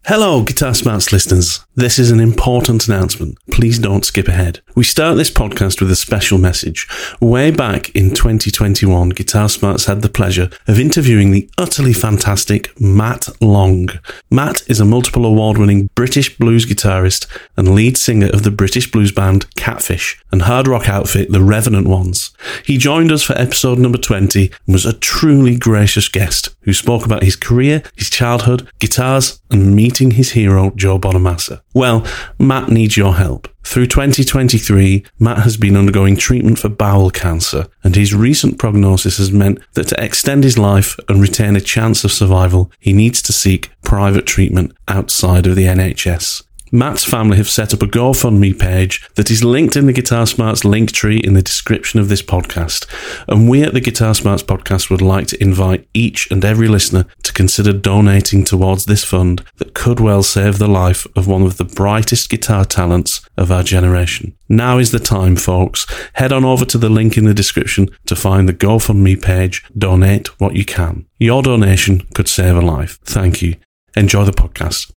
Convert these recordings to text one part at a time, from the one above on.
Hello, Guitar Smarts listeners. This is an important announcement. Please don't skip ahead. We start this podcast with a special message. Way back in 2021, Guitar Smarts had the pleasure of interviewing the utterly fantastic Matt Long. Matt is a multiple award-winning British blues guitarist and lead singer of the British blues band Catfish and hard rock outfit The Revenant Ones. He joined us for episode number 20 and was a truly gracious guest who spoke about his career, his childhood, guitars, and meeting his hero, Joe Bonamassa. Well, Matt needs your help. Through 2023, Matt has been undergoing treatment for bowel cancer, and his recent prognosis has meant that to extend his life and retain a chance of survival, he needs to seek private treatment outside of the NHS. Matt's family have set up a GoFundMe page that is linked in the Guitar Smarts link tree in the description of this podcast. And we at the Guitar Smarts podcast would like to invite each and every listener to consider donating towards this fund that could well save the life of one of the brightest guitar talents of our generation. Now is the time, folks. Head on over to the link in the description to find the GoFundMe page. Donate what you can. Your donation could save a life. Thank you. Enjoy the podcast.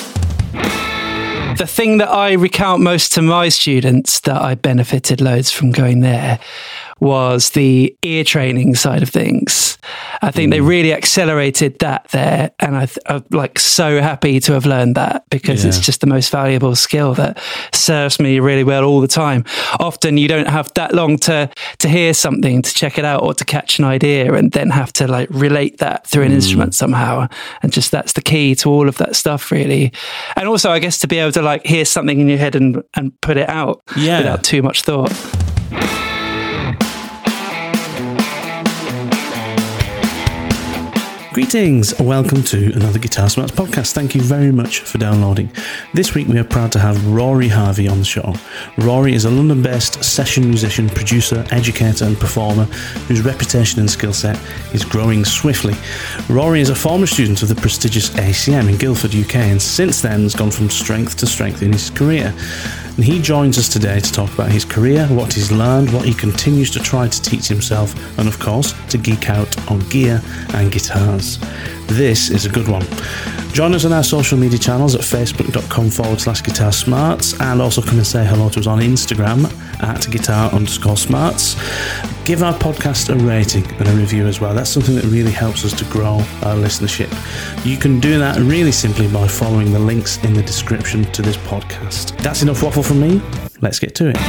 The thing that I recount most to my students that I benefited loads from going there was the ear training side of things. I think they really accelerated that there, and I'm like so happy to have learned that because it's just the most valuable skill that serves me really well all the time. Often you don't have that long to hear something, to check it out, or to catch an idea, and then have to like relate that through an instrument somehow. And just that's the key to all of that stuff, really. And also, I guess, to be able to like hear something in your head and put it out without too much thought. Greetings, welcome to another Guitar Smarts podcast. Thank you very much for downloading. This week we are proud to have Rory Harvey on the show. Rory is a London-based session musician, producer, educator and performer whose reputation and skill set is growing swiftly. Rory is a former student of the prestigious ACM in Guildford, UK, and since then has gone from strength to strength in his career. And he joins us today to talk about his career, what he's learned, what he continues to try to teach himself, and of course, to geek out on gear and guitars. This is a good one. Join us on our social media channels at facebook.com/guitarsmarts, and also come and say hello to us on Instagram at guitar_smarts. Give our podcast a rating and a review as well. That's something that really helps us to grow our listenership. You can do that really simply by following the links in the description to this podcast. That's enough waffle from me. Let's get to it.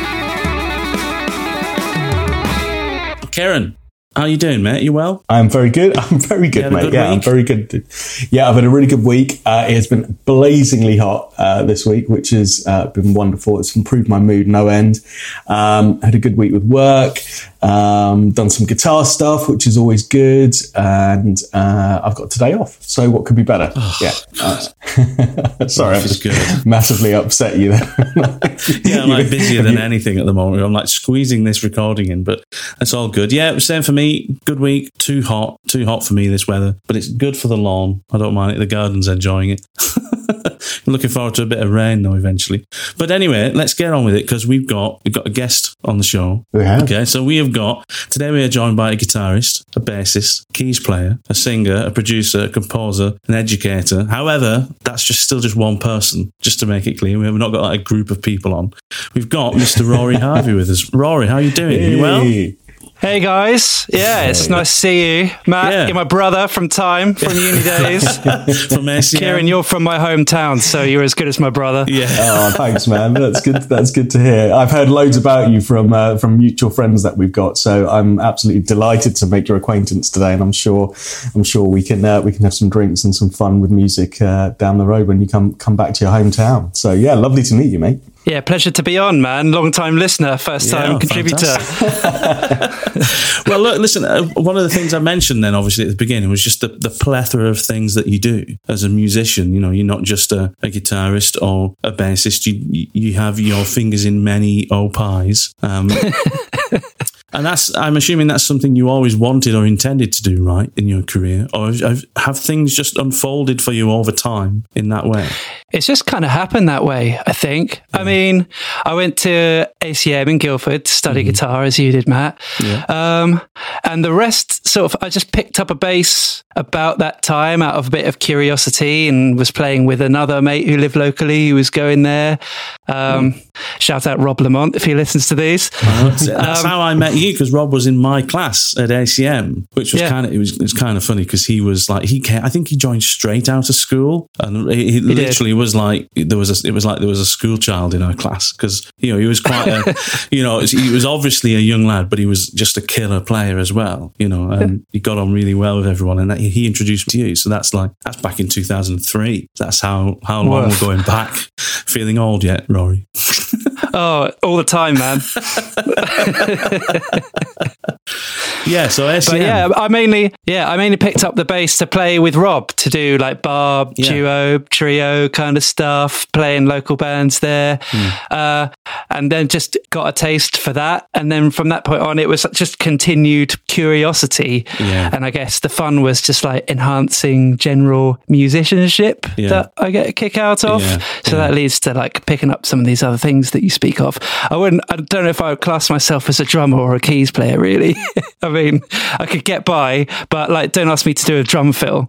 Kieran, how are you doing, mate? You well? I'm very good. I'm very good, mate. Yeah, I'm very good. Yeah, I've had a really good week. It has been blazingly hot this week, which has been wonderful. It's improved my mood no end. Had a good week with work. Done some guitar stuff, which is always good. And I've got today off. So what could be better? Oh, yeah. Sorry, I've just good. massively upset you there. Yeah, I'm like busier than anything at the moment. I'm like squeezing this recording in, but it's all good. Yeah, it was same for me. Good week. Too hot for me, this weather, but it's good for the lawn. I don't mind it. The garden's enjoying it. I'm looking forward to a bit of rain though eventually. But anyway, let's get on with it because we've got a guest on the show. We have. Okay, so today we are joined by a guitarist, a bassist, keys player, a singer, a producer, a composer, an educator. However, that's still just one person, just to make it clear. We have not got like a group of people on. We've got Mr. Rory Harvey with us. Rory, how are you doing? Hey. You well? Hey guys, it's nice to see you. Matt, you're my brother from uni days. From ACM. Kieran, you're from my hometown, so you're as good as my brother. Yeah. Oh, thanks, man. That's good. That's good to hear. I've heard loads about you from mutual friends that we've got, so I'm absolutely delighted to make your acquaintance today. And I'm sure we can have some drinks and some fun with music down the road when you come back to your hometown. So yeah, lovely to meet you, mate. Yeah, pleasure to be on, man. Long time listener, first time contributor. Well, look, listen, one of the things I mentioned then, obviously, at the beginning was just the plethora of things that you do as a musician. You know, you're not just a guitarist or a bassist. You have your fingers in many pies. And I'm assuming that's something you always wanted or intended to do, right, in your career? Or have things just unfolded for you over time in that way? It's just kind of happened that way, I think. I mean, I went to ACM in Guildford to study guitar, as you did, Matt. Yeah. And the rest sort of, I just picked up a bass about that time out of a bit of curiosity and was playing with another mate who lived locally who was going there. Shout out Rob Lamont if he listens to these. That's how I met you, because Rob was in my class at ACM, which was kind of, it was kind of funny because he was like, I think he joined straight out of school, and he literally was like, there was a school child in our class, because he was quite a, he was obviously a young lad, but he was just a killer player as well, and he got on really well with everyone, and he introduced me to you. So that's back in 2003. That's how long we're going back. Feeling old yet, Rory? Oh, all the time, man. Yeah, so ACM. But I mainly picked up the bass to play with Rob, to do like bar, duo, trio kind of stuff, playing local bands there. And then just got a taste for that. And then from that point on, it was just continued curiosity. Yeah. And I guess the fun was just like enhancing general musicianship that I get a kick out of. Yeah. So that leads to like picking up some of these other things that you speak of. I don't know if I would class myself as a drummer or a keys player, really. I mean, I could get by, but like, don't ask me to do a drum fill.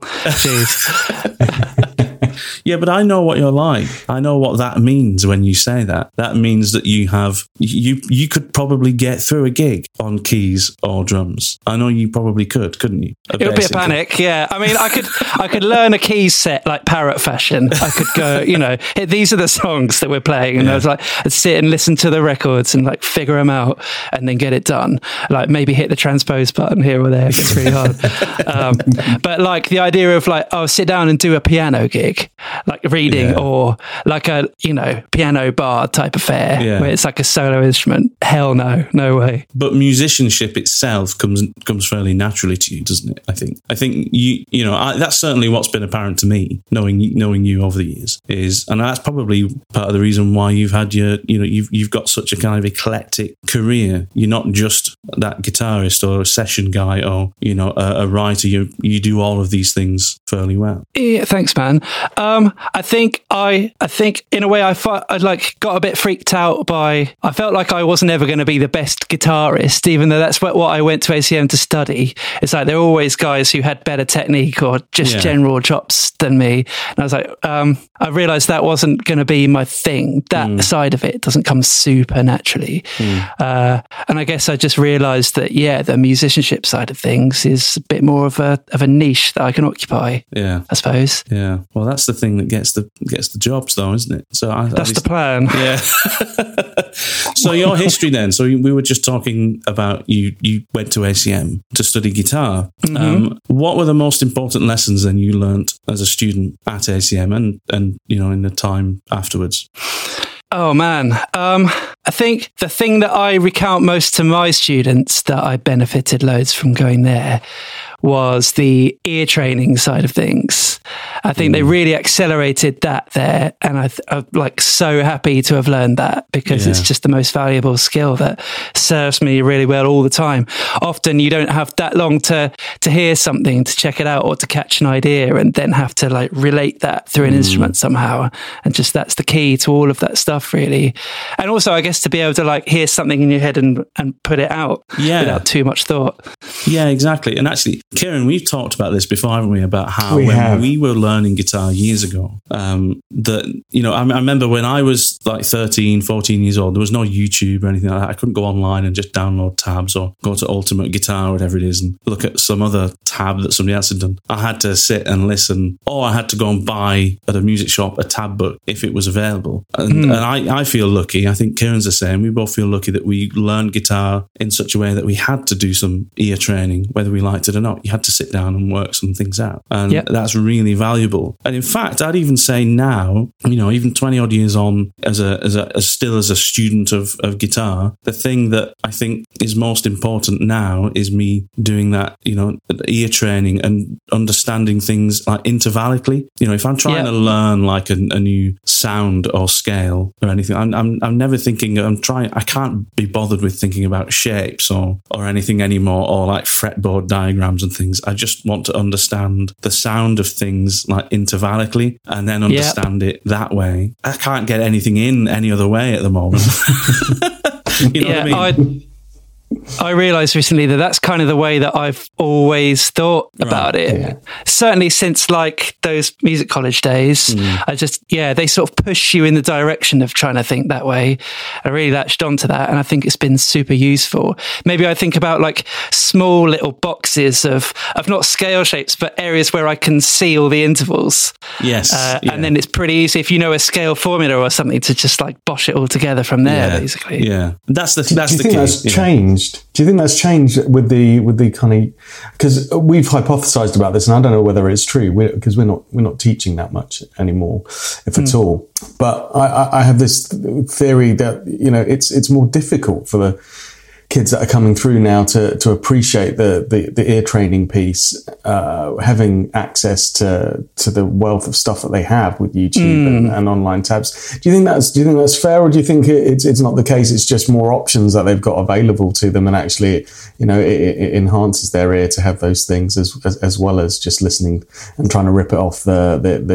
Jeez. Yeah, but I know what you're like. I know what that means when you say that. That means that you could probably get through a gig on keys or drums. I know you probably couldn't you? It would be a panic, yeah. I mean, I could learn a keys set like parrot fashion. I could go, these are the songs that we're playing, and I'd sit and listen to the records and like figure them out, and then get it done. Like maybe hit the transpose button here or there. It gets really hard. But like the idea of like, sit down and do a piano gig, like reading, or like a piano bar type affair where it's like a solo instrument. Hell no way. But musicianship itself comes fairly naturally to you, doesn't it? I think you that's certainly what's been apparent to me, knowing you over the years, and that's probably part of the reason why you've had you've got such a kind of eclectic career. You're not just that guitarist or a session guy or a writer. You do all of these things fairly well. Yeah, thanks, man. I think in a way I like got a bit freaked out by, I felt like I wasn't ever going to be the best guitarist, even though that's what I went to ACM to study. It's like there were always guys who had better technique or just general chops than me. And I was like, I realized that wasn't going to be my thing. That side of it doesn't come super naturally. And I guess I just realized that, the musicianship side of things is a bit more of a niche that I can occupy. Yeah. I suppose. Yeah. Well, that's the thing that gets the jobs, though, isn't it? So that's the plan. Yeah. So your history then. So we were just talking about you went to ACM to study guitar. What were the most important lessons then you learnt as a student at ACM and in the time afterwards? Oh, man. I think the thing that I recount most to my students that I benefited loads from going there was the ear training side of things. I think they really accelerated that there. And I'm like so happy to have learned that, because it's just the most valuable skill that serves me really well all the time. Often you don't have that long to hear something, to check it out, or to catch an idea, and then have to like relate that through an instrument somehow. And just that's the key to all of that stuff, really. And also, I guess, to be able to like hear something in your head and put it out without too much thought. Yeah, exactly. And actually, Kieran, we've talked about this before, haven't we? About how when we were learning guitar years ago, that, I remember when I was like 13, 14 years old, there was no YouTube or anything like that. I couldn't go online and just download tabs or go to Ultimate Guitar or whatever it is and look at some other tab that somebody else had done. I had to sit and listen, or I had to go and buy at a music shop a tab book if it was available. And I feel lucky. I think Kieran's the same. We both feel lucky that we learned guitar in such a way that we had to do some ear training, whether we liked it or not. You had to sit down and work some things out. And that's really valuable. And in fact, I'd even say now, even 20 odd years on as a student of guitar, the thing that I think is most important now is me doing that, ear training and understanding things like intervallically. If I'm trying to learn like a new sound or scale or anything, I'm never thinking, I can't be bothered with thinking about shapes or anything anymore, or like fretboard diagrams and and things. I just want to understand the sound of things like intervallically and then understand it that way. I can't get anything in any other way at the moment. You know what I mean? I realised recently that that's kind of the way that I've always thought about it. Yeah. Certainly since like those music college days, I just, they sort of push you in the direction of trying to think that way. I really latched onto that, and I think it's been super useful. Maybe I think about like small little boxes of not scale shapes, but areas where I can see all the intervals. Yes. And then it's pretty easy if you know a scale formula or something to just like bosh it all together from there, basically. Yeah. That's the key. Do you think that's key? Changed? Do you think that's changed with the kind of, because we've hypothesized about this, and I don't know whether it's true because we're not teaching that much anymore, if at all. But I have this theory that it's more difficult for the kids that are coming through now to appreciate the ear training piece, having access to the wealth of stuff that they have with YouTube and online tabs. Do you think that's fair, or do you think it's not the case? It's just more options that they've got available to them, and actually, it enhances their ear to have those things as well as just listening and trying to rip it off the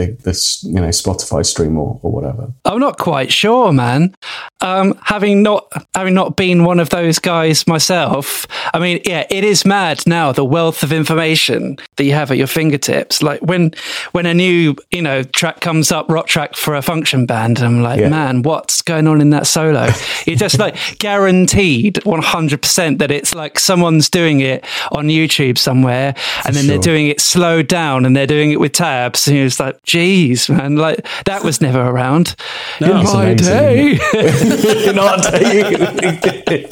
Spotify stream or whatever. I'm not quite sure, man. Having not been one of those guys myself, I mean, it is mad now, the wealth of information that you have at your fingertips. Like when a new track comes up, rock track for a function band, and I'm like, man, what's going on in that solo? You're just like guaranteed 100% that it's like someone's doing it on YouTube somewhere, and then they're doing it slowed down, and they're doing it with tabs, and it's like, geez, man, like that was never around in my day. In our day.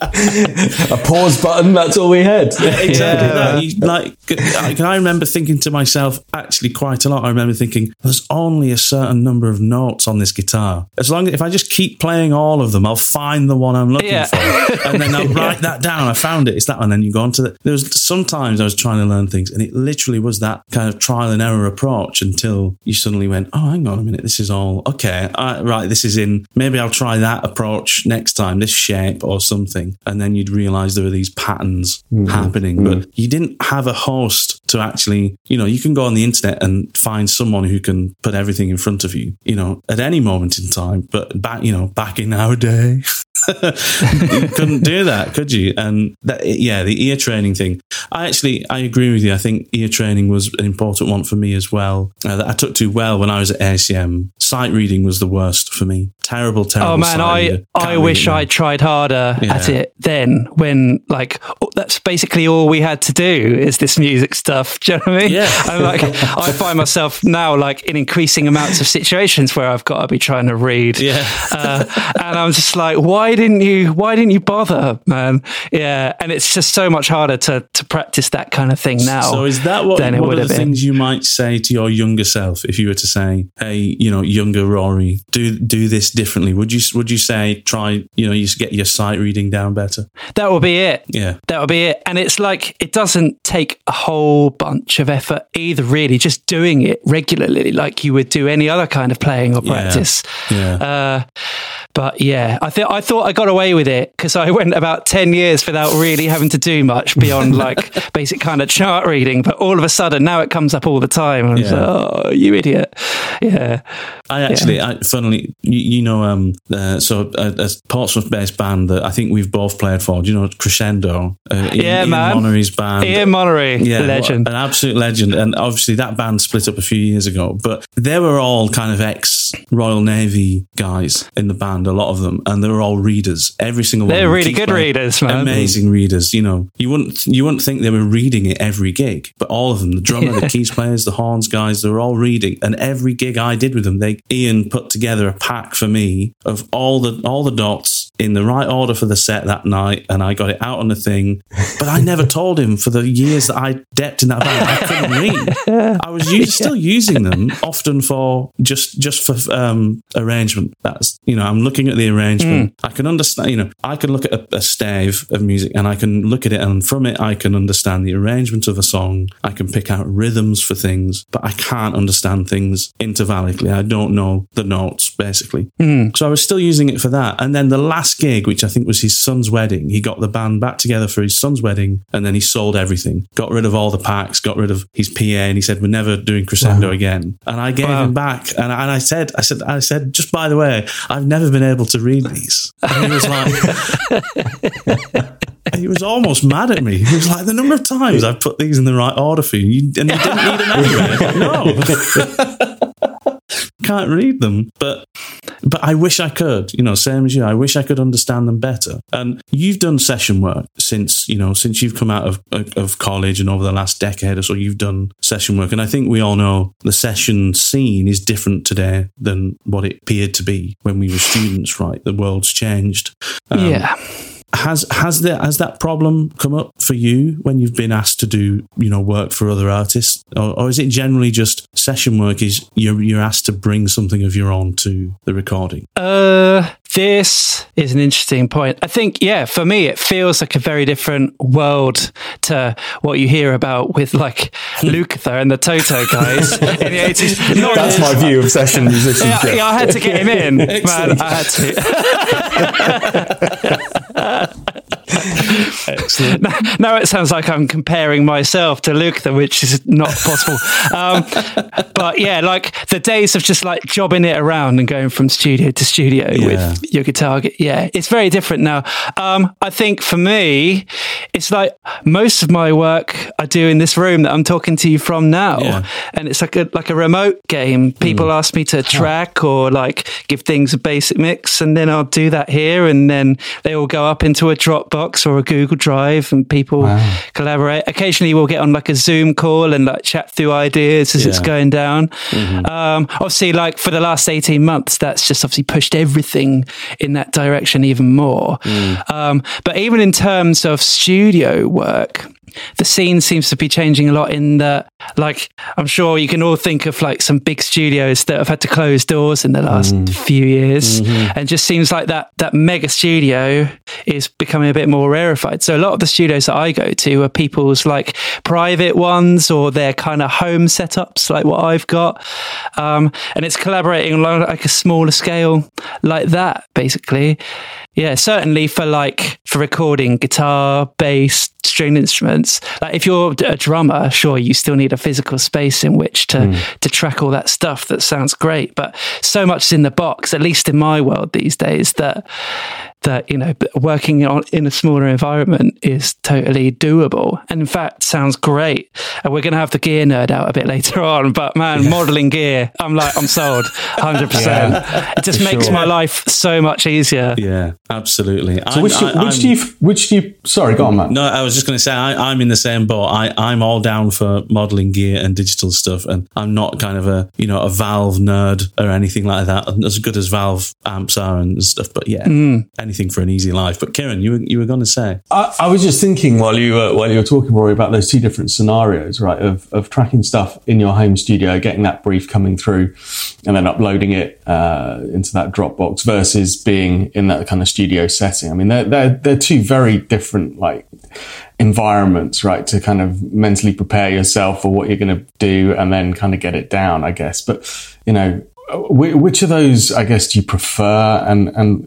A pause button, that's all we had. Yeah, exactly. I remember thinking to myself, actually quite a lot, I remember thinking, there's only a certain number of notes on this guitar. If I just keep playing all of them, I'll find the one I'm looking for. And then I'll write that down. I found it. It's that one. And then you go on to sometimes I was trying to learn things, and it literally was that kind of trial and error approach until you suddenly went, oh, hang on a minute, this is all, okay, right, this is in, maybe I'll try that approach next time, this shape or something. And then you'd realise there were these patterns happening. But you didn't have a host to actually, you can go on the internet and find someone who can put everything in front of you, at any moment in time. But back in our day, you couldn't do that, could you? And the ear training thing. I agree with you. I think ear training was an important one for me as well. That I took to well when I was at ACM. Sight reading was the worst for me. Terrible. Oh man, I wish I'd tried harder at it then, when that's basically all we had to do is this music stuff. Do you know what I mean? Yeah. I'm I find myself now in increasing amounts of situations where I've got to be trying to read. Yeah. And I'm just like, why didn't you bother, man? Yeah. And it's just so much harder to practice that kind of thing now. So is that one of the things you might say to your younger self if you were to say, hey, younger Rory, do this differently? Would you say try, you get your sight reading down better? That would be it. Yeah. That would be it. And it's like, it doesn't take a whole bunch of effort either, really, just doing it regularly like you would do any other kind of playing or practice. Yeah. But yeah, I thought I got away with it because I went about 10 years without really having to do much beyond basic kind of chart reading. But all of a sudden now it comes up all the time. And I'm like, oh, you idiot. Yeah. Funnily, so a Portsmouth-based band that I think we've both played for, do you know Crescendo? Ian Monnery's band. Ian Monnery, legend. An absolute legend. And obviously that band split up a few years ago, but they were all kind of ex-Royal Navy guys in the band, a lot of them, and they were all readers. Every single one. They're really good readers, man. Amazing readers. You wouldn't think they were reading at every gig, but all of them, the drummer, the keys players, the horns guys, they were all reading. And every gig I did with them, Ian put together a pack for me of all the dots in the right order for the set that night, and I got it out on the thing. But I never told him for the years that I depped in that band, I couldn't read. I was still using them often for just for arrangement. That's, I'm looking at the arrangement. I can understand, I can look at a stave of music and I can look at it, and from it I can understand the arrangement of a song. I can pick out rhythms for things, but I can't understand things intervallically. I don't know the notes, basically. So I was still using it for that. And then the last gig, which I think was his son's wedding, he got the band back together for his son's wedding, and then he sold everything, got rid of all the packs, got rid of his PA, and he said, we're never doing Crescendo again. And I gave him back, and I said, just by the way, I've never been able to read these. And he was like, he was almost mad at me. He was like, the number of times I've put these in the right order for you, and you didn't need them anyway. No. Can't read them, but I wish I could, same as you. I wish I could understand them better. And you've done session work since you've come out of college, and over the last decade or so, you've done session work. And I think we all know the session scene is different today than what it appeared to be when we were students, right? The world's changed. Yeah. Has that problem come up for you when you've been asked to do work for other artists, or is it generally just session work? Is you're asked to bring something of your own to the recording? This is an interesting point. I think, for me, it feels like a very different world to what you hear about with like Lukather and the Toto guys in the 80s. That's my view of session musicians. Yeah, I had to get him in, man. I had to. Excellent. Now it sounds like I'm comparing myself to Lukather, which is not possible. But like the days of just like jobbing it around and going from studio to studio with your guitar. It's very different now. I think for me, it's like most of my work I do in this room that I'm talking to you from now. Yeah. And it's like a remote game. People ask me to track or like give things a basic mix, and then I'll do that here, and then they all go up into a Dropbox or a Google Drive, and people collaborate. Occasionally we'll get on like a Zoom call and like chat through ideas as it's going down. Obviously, like for the last 18 months, that's just obviously pushed everything in that direction even more. But even in terms of studio work, the scene seems to be changing a lot in that, like, I'm sure you can all think of like some big studios that have had to close doors in the last few years, and just seems like that mega studio is becoming a bit more rarefied. So a lot of the studios that I go to are people's like private ones, or their kind of home setups like what I've got, and it's collaborating on like a smaller scale like that, basically. Yeah, certainly for recording guitar, bass, string instruments. Like if you're a drummer, sure, you still need a physical space in which to track all that stuff. That sounds great, but so much is in the box, at least in my world these days, that working in a smaller environment is totally doable, and in fact sounds great. And we're going to have the gear nerd out a bit later on, but man, modeling gear, I'm sold 100%. It just makes my life so much easier. Yeah, absolutely. So which do you sorry, go on, Matt. No, I was just going to say I'm in the same boat. I'm all down for modeling gear and digital stuff, and I'm not kind of a Valve nerd or anything like that, as good as Valve amps are and stuff, but anything for an easy life. But Kieran, you were going to say? I was just thinking while you were talking, Rory, about those two different scenarios, right? Of tracking stuff in your home studio, getting that brief coming through, and then uploading it into that Dropbox, versus being in that kind of studio setting. I mean, they're two very different like environments, right? To kind of mentally prepare yourself for what you're going to do, and then kind of get it down, I guess. But which of those, I guess, do you prefer, and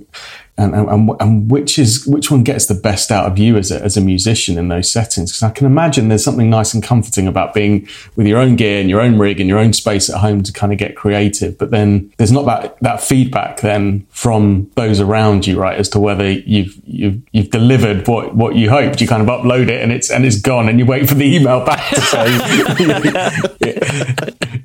which one gets the best out of you as a musician in those settings? Because I can imagine there's something nice and comforting about being with your own gear and your own rig and your own space at home to kind of get creative. But then there's not that feedback then from those around you, right? As to whether you've delivered what you hoped. You kind of upload it and it's gone, and you wait for the email back to say,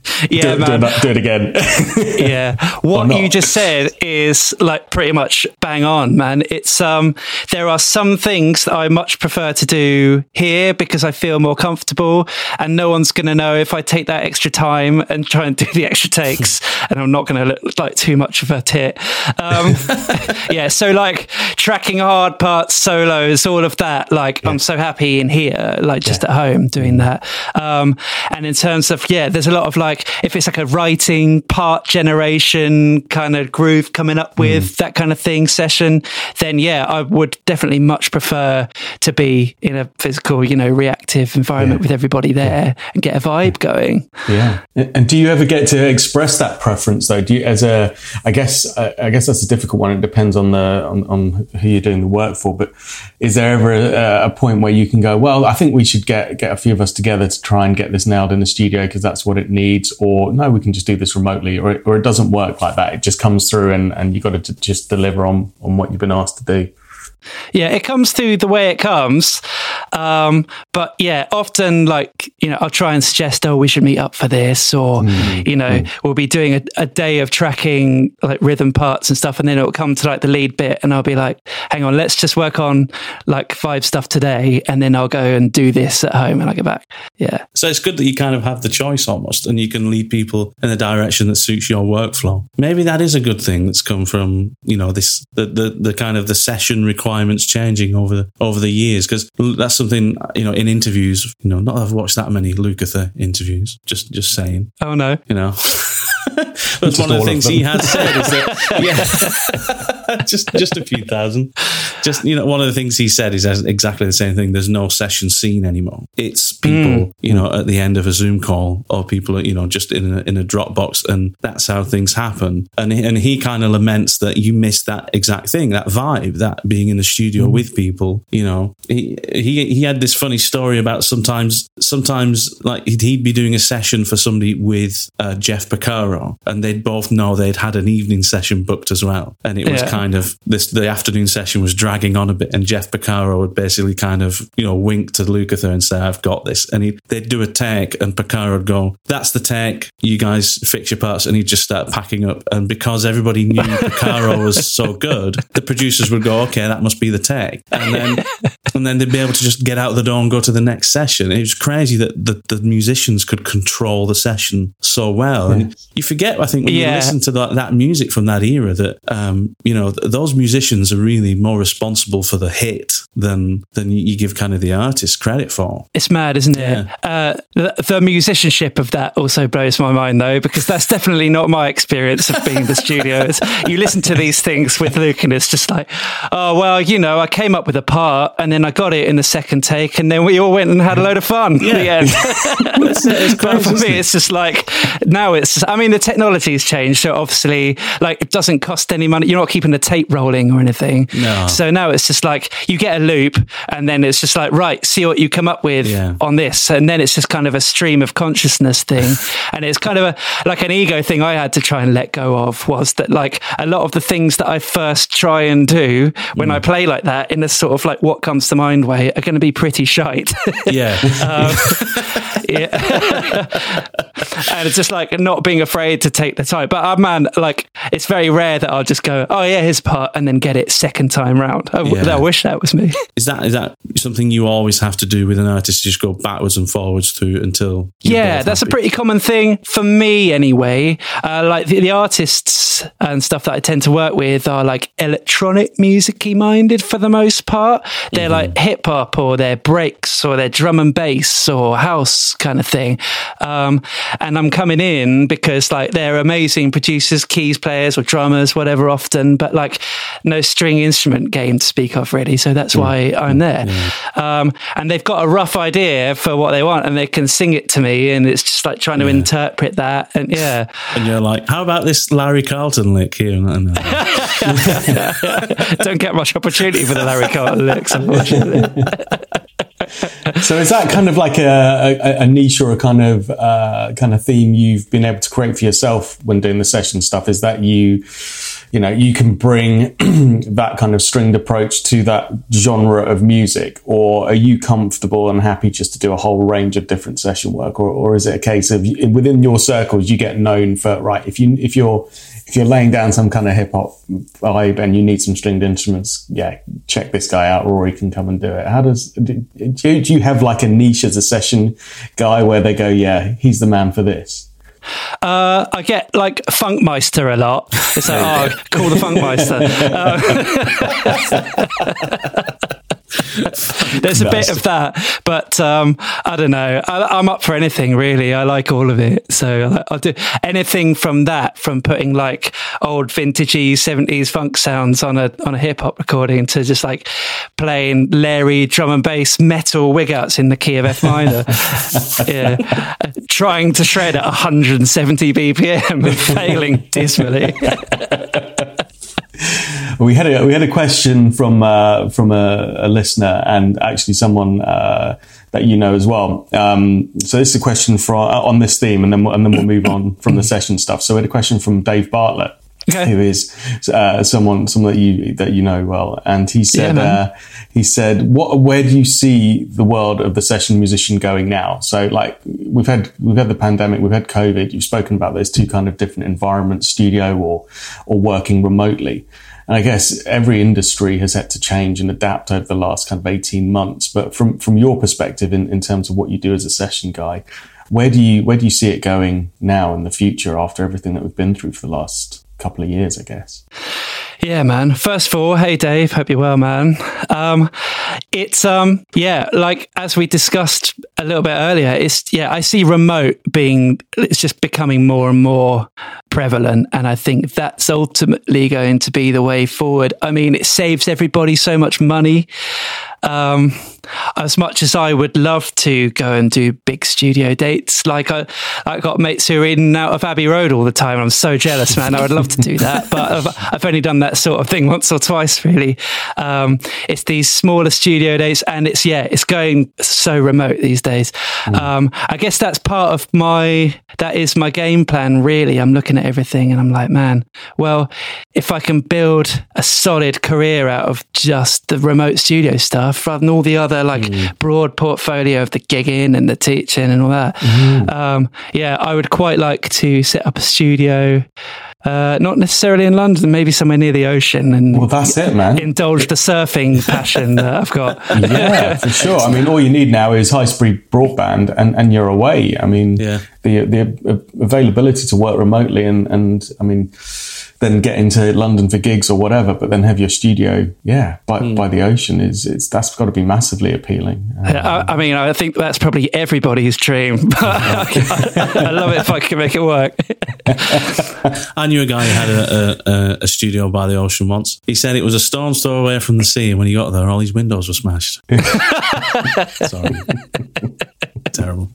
do it again. Yeah. What you just said is like pretty much bang bang on, man. It's there are some things that I much prefer to do here because I feel more comfortable, and no one's going to know if I take that extra time and try and do the extra takes, and I'm not going to look like too much of a tit. Yeah, so like tracking hard parts, solos, all of that. Like I'm so happy in here, like just at home doing that. And in terms of there's a lot of like if it's like a writing part generation kind of groove coming up with that kind of thing session, then I would definitely much prefer to be in a physical, reactive environment with everybody there and get a vibe going. Yeah. And do you ever get to express that preference though? Do you, I guess that's a difficult one. It depends on who you're doing the work for, but is there ever a point where you can go, well, I think we should get a few of us together to try and get this nailed in the studio because that's what it needs, or no, we can just do this remotely, or it doesn't work like that. It just comes through and you've got to just deliver on what you've been asked to do. Yeah, it comes through the way it comes. But often like, I'll try and suggest, we should meet up for this, or, we'll be doing a day of tracking like rhythm parts and stuff. And then it'll come to like the lead bit and I'll be like, hang on, let's just work on like 5 stuff today. And then I'll go and do this at home and I get back. Yeah. So it's good that you kind of have the choice almost, and you can lead people in a direction that suits your workflow. Maybe that is a good thing that's come from, this, the kind of the session requirements changing over the years, because that's something in interviews. Not that I've watched that many Lukather interviews. Just saying. Oh no. That's one of the things he has said is that just a few thousand. Just one of the things he said is exactly the same thing. There's no session scene anymore. It's people at the end of a Zoom call, or people just in a Dropbox, and that's how things happen. And he kind of laments that you missed that exact thing, that vibe, that being in the studio with people. He had this funny story about sometimes like he'd be doing a session for somebody with Jeff Porcaro, and they'd both know they'd had an evening session booked as well, and it was kind of the afternoon session was dragging on a bit, and Jeff Porcaro would basically kind of wink to Lukather and say, I've got this, and they'd do a take and Porcaro would go, that's the take, you guys fix your parts, and he'd just start packing up. And because everybody knew Porcaro was so good, the producers would go, okay, that must be the take, and then they'd be able to just get out the door and go to the next session. It was crazy that the musicians could control the session so well. And you forget, I think, when you listen to that music from that era, that those musicians are really more responsible for the hit than you give kind of the artist credit for. It's mad, isn't it? The musicianship of that also blows my mind though, because that's definitely not my experience of being in the studio. You listen to these things with Luke and it's just like, oh, well, I came up with a part and then I got it in the second take and then we all went and had a load of fun at the end. It's crazy, for me, it's just like, now the technology's changed. So obviously, like, it doesn't cost any money. You're not keeping the tape rolling or anything. No. So now it's just like, you get a loop and then it's just like, right, see what you come up with on this. And then it's just kind of a stream of consciousness thing. And it's kind of like an ego thing I had to try and let go of, was that like a lot of the things that I first try and do when I play like that in a sort of like what comes to mind way are going to be pretty shite. And it's just like not being afraid to take the time. But man, like it's very rare that I'll just go, oh yeah, here's part, and then get it second time round. I wish that was me. Is that something you always have to do with an artist? Just go backwards and forwards through until that's a pretty common thing for me anyway. Like the artists and stuff that I tend to work with are like electronic music-y minded for the most part. They're like hip hop, or they're breaks, or they're drum and bass or house kind of thing. And I'm coming in because like they're amazing producers, keys players or drummers, whatever, often, but like no string instrument game to speak of really. So that's why I'm there. And they've got a rough idea for what they want and they can sing it to me, and it's just like trying to interpret that. And and you're like, how about this Larry Carlton lick here? Don't get much opportunity for the Larry Carlton licks, unfortunately. So is that kind of like a niche or a kind of theme you've been able to create for yourself when doing the session stuff? Is that you you can bring that kind of stringed approach to that genre of music, or are you comfortable and happy just to do a whole range of different session work, or is it a case of within your circles you get known for, right, if you're laying down some kind of hip hop vibe and you need some stringed instruments, check this guy out, Rory can come and do it. Do you have like a niche as a session guy where they go, he's the man for this? I get like Funkmeister a lot. It's like, call the Funkmeister. There's a bit of that, but I don't know. I'm up for anything really. I like all of it, so I'll do anything from that, from putting like old vintagey 70s funk sounds on a hip hop recording to just like playing Larry drum and bass metal wig outs in the key of F minor. Trying to shred at 170 BPM and failing dismally. We had a question from a listener, and actually someone that you know as well. So this is a question on this theme, and then we'll move on from the session stuff. So we had a question from Dave Bartlett, who is someone that you know well, and he said where do you see the world of the session musician going now? So like we've had the pandemic, we've had COVID. You've spoken about those two kind of different environments, studio or working remotely. And I guess every industry has had to change and adapt over the last kind of 18 months. But from your perspective, in terms of what you do as a session guy, where do you see it going now in the future after everything that we've been through for the last couple of years, I guess? Yeah, man. First of all, hey Dave, hope you're well, man. It's like as we discussed a little bit earlier, I see remote it's just becoming more and more prevalent, and I think that's ultimately going to be the way forward. I mean, it saves everybody so much money. As much as I would love to go and do big studio dates, like I got mates who are in and out of Abbey Road all the time. I'm so jealous, man. I would love to do that, but I've only done that sort of thing once or twice, really. It's these smaller studio dates, and it's going so remote these days. I guess that's part of that is my game plan, really. I'm looking at everything and I'm like, man, well, if I can build a solid career out of just the remote studio stuff rather than all the other broad portfolio of the gigging and the teaching and all that. I would quite like to set up a studio, not necessarily in London, maybe somewhere near the ocean, and well, that's it, man. Indulge the surfing passion that I've got. Yeah, for sure. I mean, all you need now is high-speed broadband, and you're away. I mean, the availability to work remotely, and I mean, then get into London for gigs or whatever, but then have your studio, by the ocean that's got to be massively appealing. I mean, I think that's probably everybody's dream. I love it if I can make it work. I knew a guy who had a studio by the ocean once. He said it was a stone's throw away from the sea, and when he got there, all his windows were smashed. Sorry. Terrible.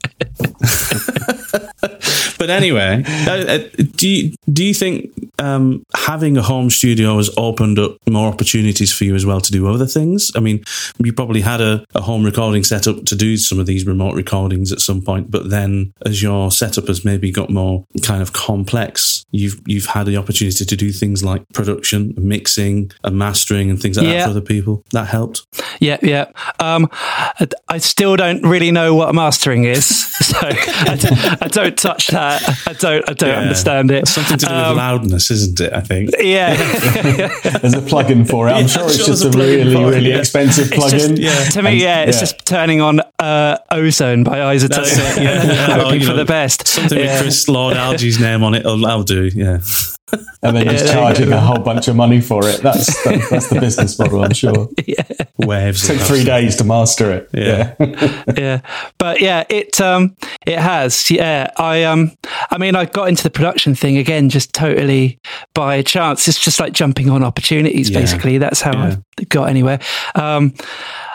But anyway, do you think having a home studio has opened up more opportunities for you as well to do other things? I mean, you probably had a home recording setup to do some of these remote recordings at some point, but then as your setup has maybe got more kind of complex, you've had the opportunity to do things like production, mixing and mastering and things like that for other people. That helped? Yeah. I still don't really know what mastering is, so I don't touch that. I don't understand it. It's something to do with loudness, isn't it? I think. Yeah. There's a plugin for it. I'm sure it's just a really expensive plugin. To me, it's just turning on Ozone by Isotope. Hoping for the best. Something with Chris Lord Alge's name on it. I'll do. Yeah. And then just charging a whole bunch of money for it. That's the business model, I'm sure. Yeah. Waves. It took 3 days to master it. Yeah. But it has. Yeah. I mean, I got into the production thing again, just totally by chance. It's just like jumping on opportunities, basically. That's how I got anywhere.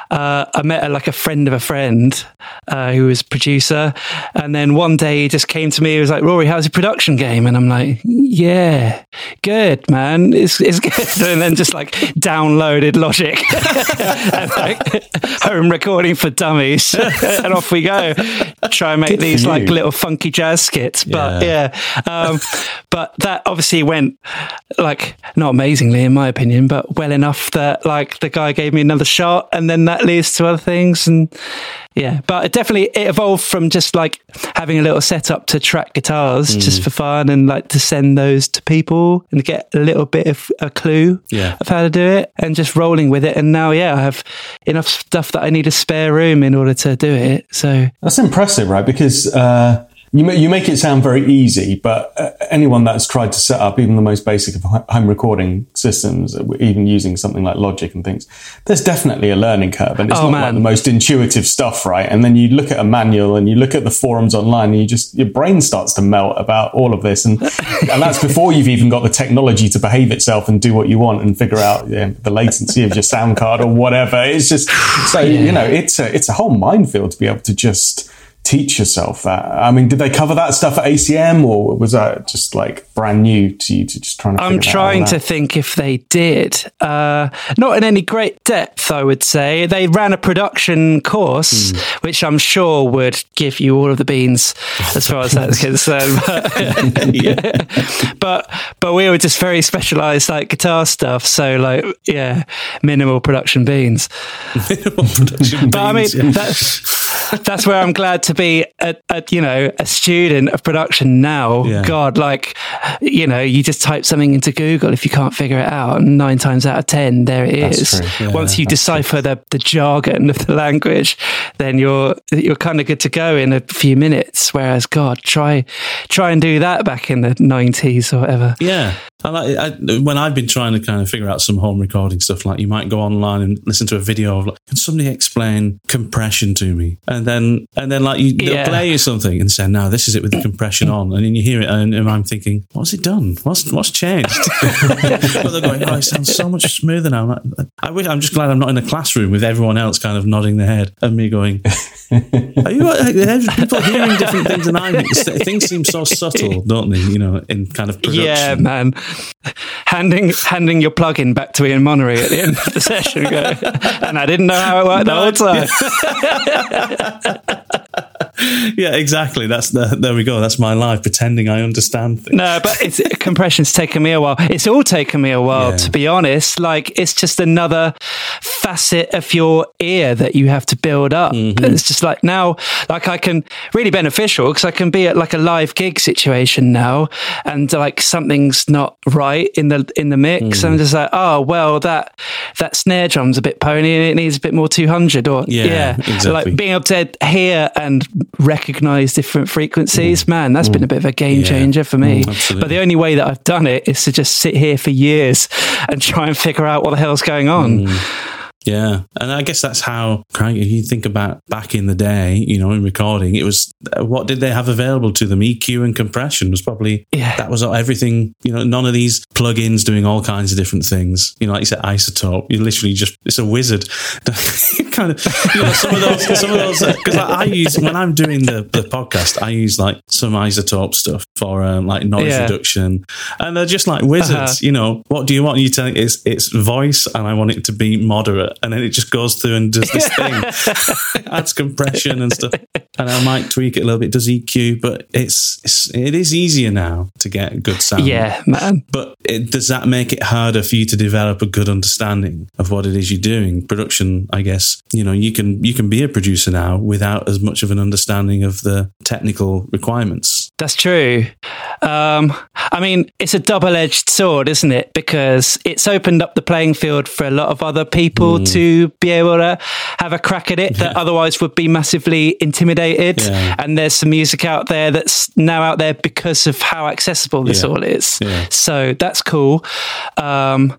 I met a friend of a friend who was a producer, and then one day he just came to me. He was like, "Rory, how's your production game?" And I'm like, "Yeah, good, man. It's good." And then just like downloaded Logic and like home recording for dummies, and off we go. Try and make these like little funky jazz skits, but but that obviously went like not amazingly in my opinion, but well enough that like the guy gave me another shot, and then that leads to other things. And but it evolved from just like having a little setup to track guitars just for fun, and like to send those to people and get a little bit of a clue of how to do it, and just rolling with it. And now I have enough stuff that I need a spare room in order to do it. So that's impressive, right? Because you make it sound very easy, but anyone that's tried to set up even the most basic of home recording systems, even using something like Logic and things, there's definitely a learning curve, and it's not like the most intuitive stuff, right? And then you look at a manual and you look at the forums online, and your brain starts to melt about all of this, and that's before you've even got the technology to behave itself and do what you want and figure out the latency of your sound card or whatever. It's just so it's a whole minefield to be able to just teach yourself that. I mean, did they cover that stuff at ACM, or was that just like brand new to you to just trying to figure I'm trying to think if they did. Not in any great depth, I would say. They ran a production course, which I'm sure would give you all of the beans as far as that's concerned. But we were just very specialised, like guitar stuff. So like, minimal production beans. Minimal production beans. But I mean, that's where I'm glad to be a student of production now. God, like, you just type something into Google if you can't figure it out, and 9 times out of 10 there it is. Once you decipher the jargon of the language, then you're kind of good to go in a few minutes. Whereas, God, try and do that back in the 90s or whatever. When I've been trying to kind of figure out some home recording stuff, like you might go online and listen to a video of like, can somebody explain compression to me? And then like they'll play you something and say, no, this is it with the compression on. And then you hear it and I'm thinking, what's it done? What's changed? But they're going, it sounds so much smoother now. I'm just glad I'm not in a classroom with everyone else kind of nodding their head and me going, are people hearing different things than I think? Things seem so subtle, don't they? In kind of production. Yeah, man. Handing your plug-in back to Ian Monnery at the end of the session, and I didn't know how it worked the whole time. Yeah, exactly. There we go. That's my life, pretending I understand things. No, but compression's taken me a while. It's all taken me a while, to be honest. Like, it's just another facet of your ear that you have to build up. It's just like now, like I can really beneficial because I can be at like a live gig situation now, and like something's not right in the mix. I'm just like, oh well, that snare drum's a bit pony and it needs a bit more 200, or exactly. So like being able to hear and recognize different frequencies, man, that's been a bit of a game changer for me. But the only way that I've done it is to just sit here for years and try and figure out what the hell's going on. Yeah, and I guess that's how you think about back in the day, in recording, it was, what did they have available to them? EQ and compression was probably, that was everything, none of these plugins doing all kinds of different things. Like you said, Isotope, you literally it's a wizard. Kind of, some of those, because I use, when I'm doing the podcast, I use like some Isotope stuff for like noise reduction, and they're just like wizards. What do you want? You tell it it's voice, and I want it to be moderate. And then it just goes through and does this thing, adds compression and stuff. And I might tweak it a little bit, does EQ, but it is easier now to get a good sound. Yeah, man. But does that make it harder for you to develop a good understanding of what it is you're doing? Production, I guess, you can be a producer now without as much of an understanding of the technical requirements. That's true. I mean, it's a double-edged sword, isn't it? Because it's opened up the playing field for a lot of other people to be able to have a crack at it that otherwise would be massively intimidated. Yeah. And there's some music out there that's now out there because of how accessible this all is. Yeah. So that's cool. But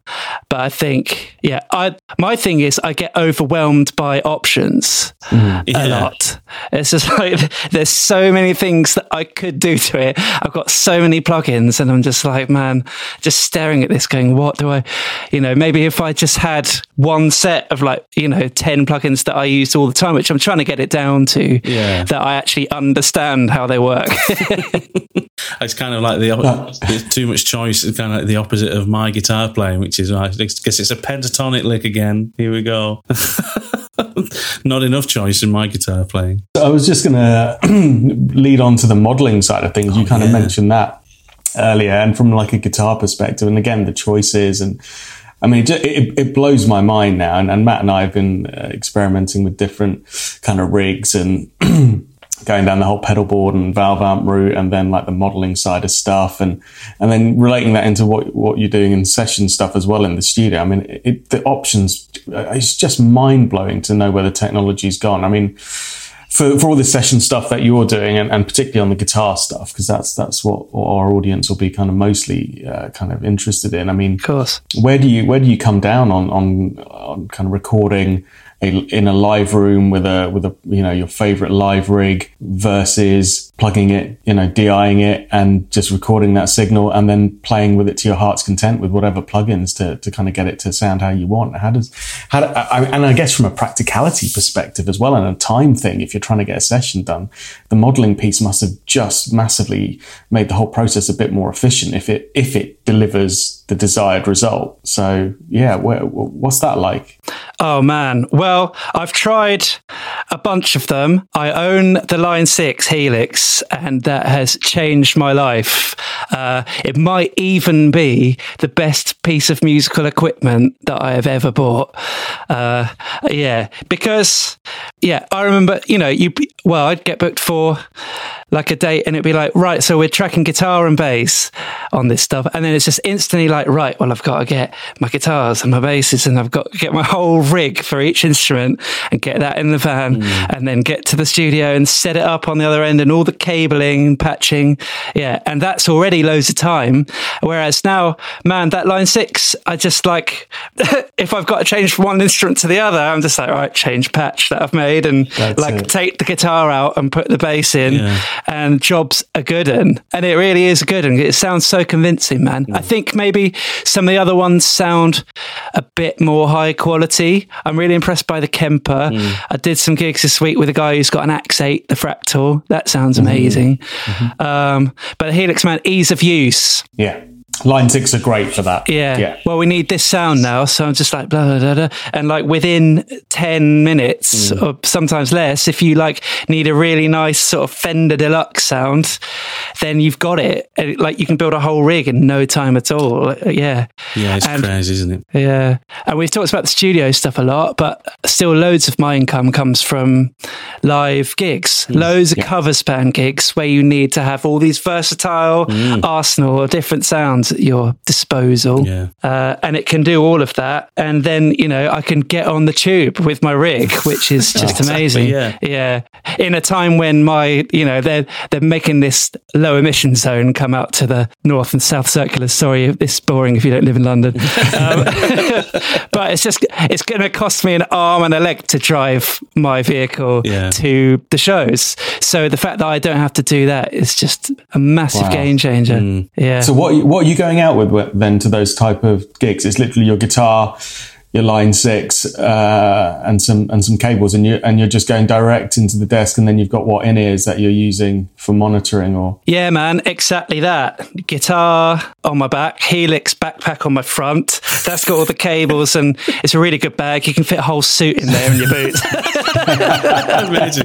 But I think, my thing is I get overwhelmed by options a lot. It's just like there's so many things that I could do to it. I've got so many plugins, and I'm just like, man, just staring at this going, what do I, maybe if I just had one set of 10 plugins that I use all the time, which I'm trying to get it down to, that I actually understand how they work. It's kind of like there's too much choice. It's kind of like the opposite of my guitar playing, which is, I guess it's a pentatonic lick again. Here we go. Not enough choice in my guitar playing. I was just going to lead on to the modelling side of things. You kind of mentioned that earlier, and from like a guitar perspective, and again, the choices, and I mean, it blows my mind now. And Matt and I have been experimenting with different kind of rigs and going down the whole pedal board and valve amp route, and then like the modeling side of stuff, and then relating that into what you're doing in session stuff as well in the studio. I mean, the options, it's just mind blowing to know where the technology's gone. I mean, for all the session stuff that you're doing, and particularly on the guitar stuff, because that's what our audience will be kind of mostly kind of interested in. I mean, of course, where do you come down on kind of recording in a live room with a your favorite live rig versus plugging it, DIing it and just recording that signal and then playing with it to your heart's content with whatever plugins to kind of get it to sound how you want? And I guess from a practicality perspective as well, and a time thing, if you're trying to get a session done, the modeling piece must have just massively made the whole process a bit more efficient if it delivers the desired result. So yeah, what's that like? Oh man, well, I've tried a bunch of them. I own the Line 6 Helix, and that has changed my life. It might even be the best piece of musical equipment that I have ever bought. Because I remember, I'd get booked for like a date, and it'd be like, right, so we're tracking guitar and bass on this stuff, and then it's just instantly like, right, well, I've got to get my guitars and my basses, and I've got to get my whole rig for each instrument and get that in the van, and then get to the studio and set it up on the other end, and all the cabling and patching, and that's already loads of time. Whereas now, man, that Line 6, I just like, if I've got to change from one instrument to the other, I'm just like, right, change patch that I've made, and take the guitar out and put the bass in. And job's a good one. And it really is a good one. It sounds so convincing, man. I think maybe some of the other ones sound a bit more high quality. I'm really impressed by the Kemper. I did some gigs this week with a guy who's got an Axe 8, the Fractal. That sounds amazing. But the Helix, man, ease of use. Yeah. Line 6 are great for that. Yeah. Well, we need this sound now. So I'm just like, blah, blah, blah. And like within 10 minutes or sometimes less, if you like need a really nice sort of Fender Deluxe sound, then you've got it. Like you can build a whole rig in no time at all. Yeah, it's crazy, isn't it? Yeah. And we've talked about the studio stuff a lot, but still loads of my income comes from live gigs. Loads of covers band gigs where you need to have all these versatile arsenal of different sounds at your disposal, and it can do all of that, and then I can get on the tube with my rig, which is just amazing. In a time when my they're making this low emission zone come out to the north and south circulars. Sorry if it's boring if you don't live in London, but it's going to cost me an arm and a leg to drive my vehicle to the shows. So the fact that I don't have to do that is just a massive game changer. So what are you going out with then to those type of gigs? It's literally your guitar, your Line 6, and some cables, and you're just going direct into the desk, and then you've got what in-ears that you're using for monitoring, or? Yeah, man, exactly that. Guitar on my back, Helix backpack on my front. That's got all the cables, and it's a really good bag. You can fit a whole suit in there in your boots. Amazing.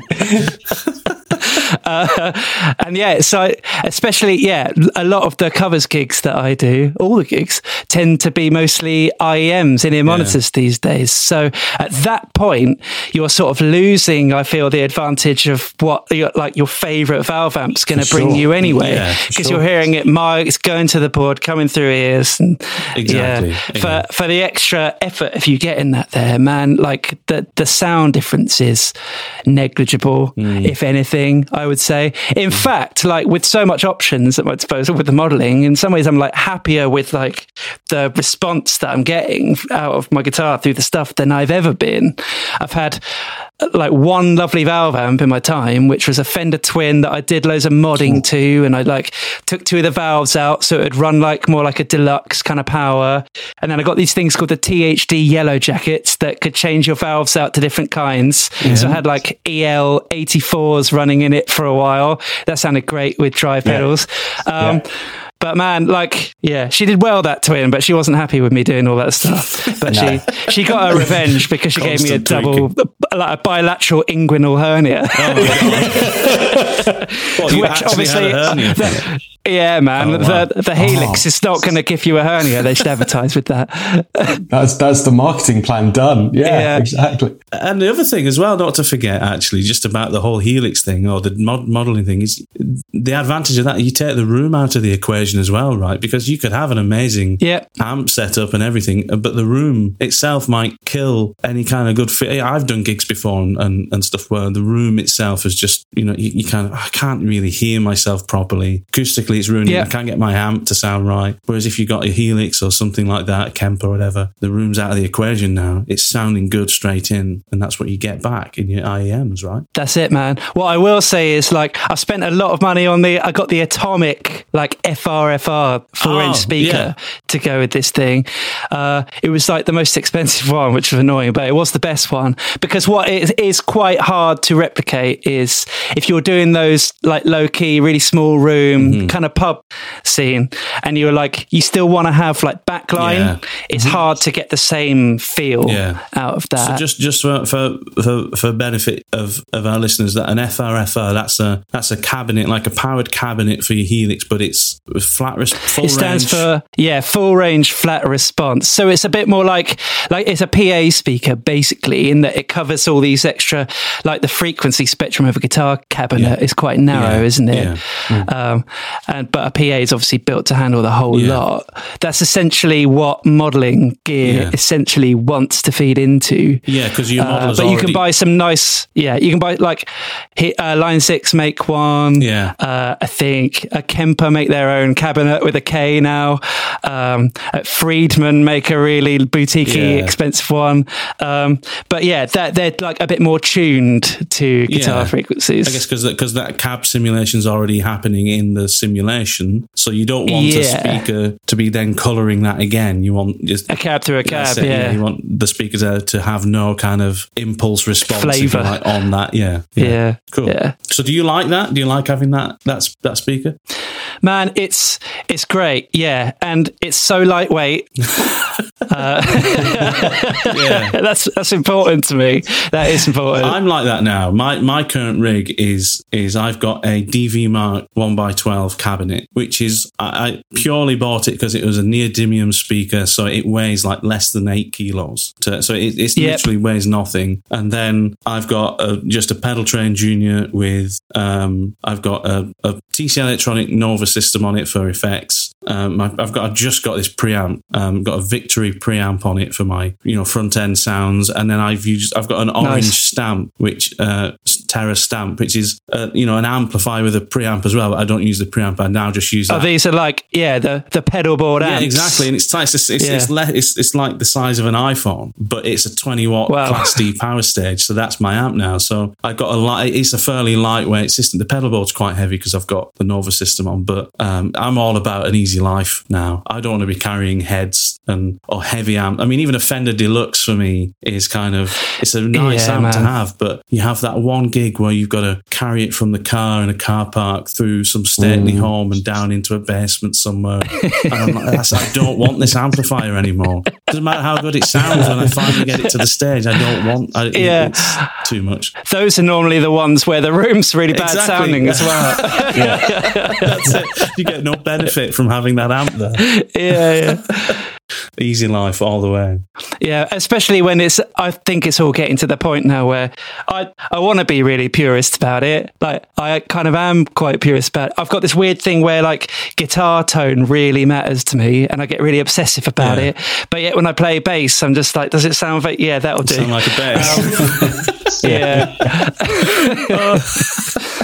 And so especially, a lot of the covers gigs that I do, all the gigs, tend to be mostly IEMs, in-ear monitors these days. So at that point, you're sort of losing, I feel, the advantage of what your favourite valve amp's going to bring you anyway. Because you're hearing it, it's going to the board, coming through ears. And, for the extra effort, if you get in that there, man, like the sound difference is negligible, if anything, I would say. In fact, like with so much options at my disposal with the modelling, in some ways I'm like happier with like the response that I'm getting out of my guitar through the stuff than I've ever been. I've had like one lovely valve amp in my time, which was a Fender Twin that I did loads of modding to, and I like took two of the valves out so it would run like more like a deluxe kind of power. And then I got these things called the THD Yellow Jackets that could change your valves out to different kinds. So I had like EL 84s running in it for a while. That sounded great with drive pedals. But man, like, she did well, that Twin, but she wasn't happy with me doing all that stuff. But she got her revenge because she gave me a bilateral inguinal hernia. Oh my God. Which obviously, had a hernia? Yeah, man. Oh, wow. The Helix is not going to give you a hernia. They should advertise with that. That's the marketing plan done. Yeah, exactly. And the other thing as well, not to forget, actually, just about the whole Helix thing or the modelling thing, is the advantage of that. You take the room out of the equation as well, right? Because you could have an amazing amp setup and everything, but the room itself might kill any kind of good fit. I've done gigs before and stuff where the room itself is just, you kind of, I can't really hear myself properly. Acoustically, it's ruining. I can't get my amp to sound right. Whereas if you got a Helix or something like that, a Kemper or whatever, the room's out of the equation now. It's sounding good straight in, and that's what you get back in your IEMs, right? That's it, man. What I will say is, like, I spent a lot of money on I got the Atomic, like, FRFR 4-inch speaker to go with this thing. It was like the most expensive one, which was annoying, but it was the best one, because what it is quite hard to replicate is if you're doing those like low-key, really small room kind of pub scene, and you're like, you still want to have like backline, it's hard to get the same feel out of that. So just for benefit of our listeners, that an FRFR, that's a cabinet, like a powered cabinet for your Helix, but it's full range. It stands for full range flat response. So it's a bit more like it's a PA speaker basically, in that it covers all these extra, like the frequency spectrum of a guitar cabinet is quite narrow, isn't it? But a PA is obviously built to handle the whole lot. That's essentially what modelling gear essentially wants to feed into. Yeah, because your models but you can buy some nice, you can buy like Line 6 make one. I think a Kemper make their own cabinet with a K now. Friedman make a really boutiquey expensive one. But they're like a bit more tuned to guitar frequencies. I guess because that cab simulation is already happening in the simulation, so you don't want a speaker to be then colouring that again. You want just a cab through a cab. You want the speakers to have no kind of impulse response, flavour on that. Cool. So do you like that? Do you like having that speaker? Man, it's great. And it's so lightweight. That's important to me. That is important. I'm like that now. My current rig is I've got a DV Mark 1x12 cabinet, which is I purely bought it because it was a neodymium speaker, so it weighs like less than 8 kilos. So it literally weighs nothing. And then I've got just a Pedal Train Junior with I've got a TC Electronic Nova system on it for effects. I've just got this preamp, got a Victory preamp on it for my front end sounds, and then I've got an orange stamp, which Terra stamp, which is an amplifier with a preamp as well. But I don't use the preamp. I now just use that. Oh, these are like the pedal board amps. Yeah, exactly, and it's like the size of an iPhone, but it's a 20 watt Class D power stage. So that's my amp now. So I've got it's a fairly lightweight system. The pedal board's quite heavy because I've got the Nova system on, but I'm all about an easy life now. I don't want to be carrying heads or heavy amp. I mean, even a Fender Deluxe for me is it's a nice amp to have, but you have that one gig where you've got to carry it from the car in a car park through some stately home and down into a basement somewhere. And I'm like, I don't want this amplifier anymore. Doesn't matter how good it sounds when I finally get it to the stage. I don't want it's too much. Those are normally the ones where the room's really bad sounding as well. That's it. You get no benefit from having that amp there. Easy life all the way. Yeah, especially when I think it's all getting to the point now where I want to be really purist about it. Like, I kind of am quite purist about it. I've got this weird thing where like guitar tone really matters to me, and I get really obsessive about it. But yet when I play bass, I'm just like, does it sound like, that'll do. Sound like a bass.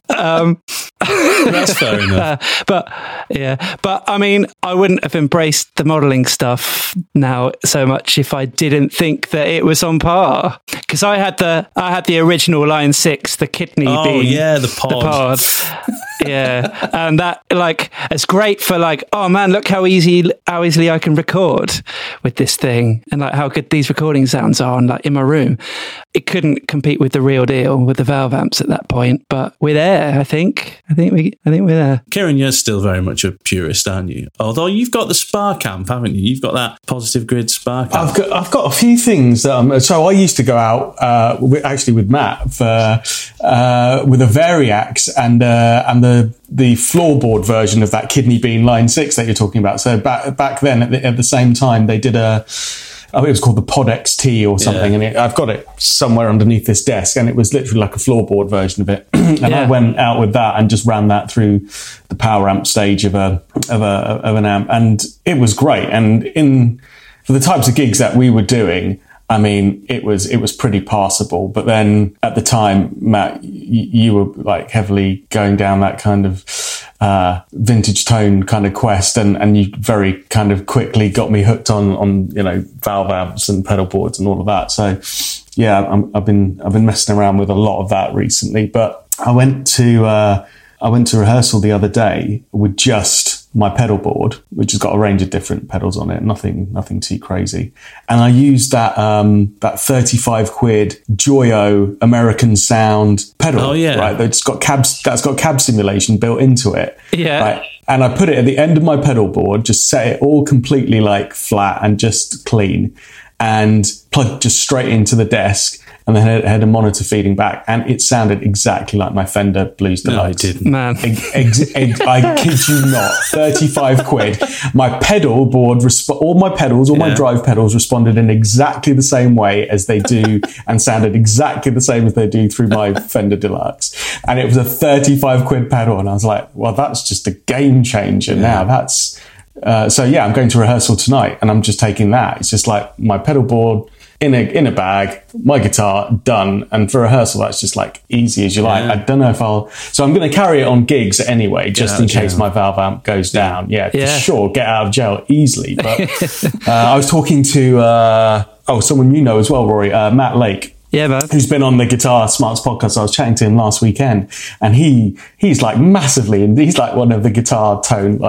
That's fair enough. But I mean, I wouldn't have embraced the modelling stuff now so much if I didn't think that it was on par. Because I had the original Line 6, the kidney bean. Oh yeah, the pod. Yeah, and that, like, it's great for, like, oh man, look how easily I can record with this thing, and like how good these recording sounds are, and like in my room. It couldn't compete with the real deal with the valve amps at that point, but we're there. I think we're there. Kieran, you're still very much a purist, aren't you? Although you've got the Spark amp, haven't you? You've got that Positive Grid Spark amp. I've got a few things. So I used to go out with Matt for with a Variax and the floorboard version of that kidney bean Line 6 that you're talking about. So back then, at the same time, they did it was called the Pod XT or something, and I've got it somewhere underneath this desk, and it was literally like a floorboard version of it. And I went out with that and just ran that through the power amp stage of an amp, and it was great. And for the types of gigs that we were doing, I mean, it was pretty passable. But then at the time, Matt, you were like heavily going down that kind of vintage tone kind of quest, and you very kind of quickly got me hooked on valve amps and pedal boards and all of that. So yeah, I've been messing around with a lot of that recently. But I went to rehearsal the other day with just my pedal board, which has got a range of different pedals on it, nothing too crazy. And I used that 35 quid Joyo American Sound pedal. Oh yeah. Right. That's got cab simulation built into it. Yeah. Right. And I put it at the end of my pedal board, just set it all completely like flat and just clean, and plugged just straight into the desk. And then had a monitor feeding back, and it sounded exactly like my Fender Blues Deluxe. No, it didn't. Man. I kid you not, 35 quid. My pedal board, all my pedals, all my drive pedals responded in exactly the same way as they do, and sounded exactly the same as they do through my Fender Deluxe. And it was a 35 quid pedal, and I was like, well, that's just a game changer now. That's so yeah, I'm going to rehearsal tonight, and I'm just taking that. It's just like my pedal board in a bag, my guitar, done. And for rehearsal, that's just like easy as you like. I don't know if so I'm going to carry it on gigs anyway, just in case my valve amp goes down. Yeah, for sure, get out of jail easily. But I was talking to someone you know as well, Rory, Matt Lake. Yeah, man. Who's been on the Guitar Smarts podcast. I was chatting to him last weekend, and he's like massively, and he's like one of the Guitar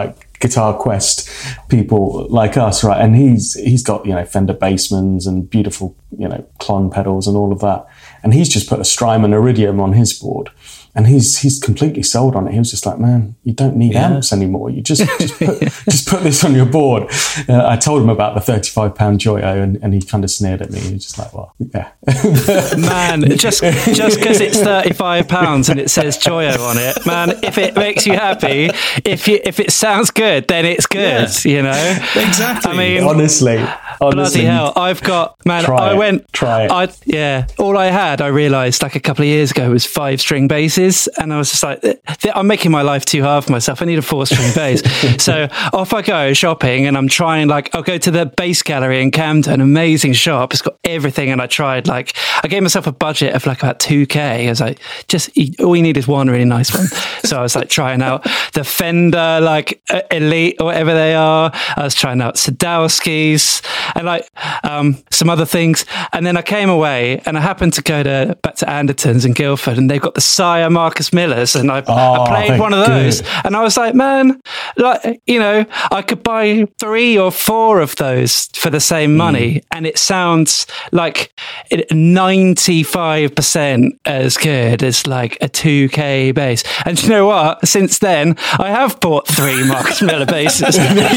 Quest people like us, right? And he's got, Fender Bassmans and beautiful, Klon pedals and all of that. And he's just put a Strymon Iridium on his board. And he's completely sold on it. He was just like, man, you don't need amps anymore. You just put this on your board. I told him about the £35 Joyo, and he kind of sneered at me. He was just like, well, yeah. Man, just because it's £35 and it says Joyo on it, man, if it makes you happy, if it sounds good, then it's good, Exactly. I mean, honestly. Bloody hell. I've got, man, Try it. All I had, I realised like a couple of years ago, was 5-string basses. And I was just like, I'm making my life too hard for myself. I need a 4-string bass. So off I go shopping, and I'm trying, I'll go to the Bass Gallery in Camden, amazing shop. It's got everything. And I tried, I gave myself a budget of about 2K. I was like, all you need is one really nice one. So I was trying out the Fender, Elite or whatever they are. I was trying out Sadowski's and some other things. And then I came away, and I happened to go back to Anderton's in Guildford, and they've got the Sire Marcus Millers, and I played one of those, and I was like, man, I could buy 3 or 4 of those for the same money, and it sounds like 95% as good as a 2K bass. And you know what? Since then, I have bought 3 Marcus Miller basses.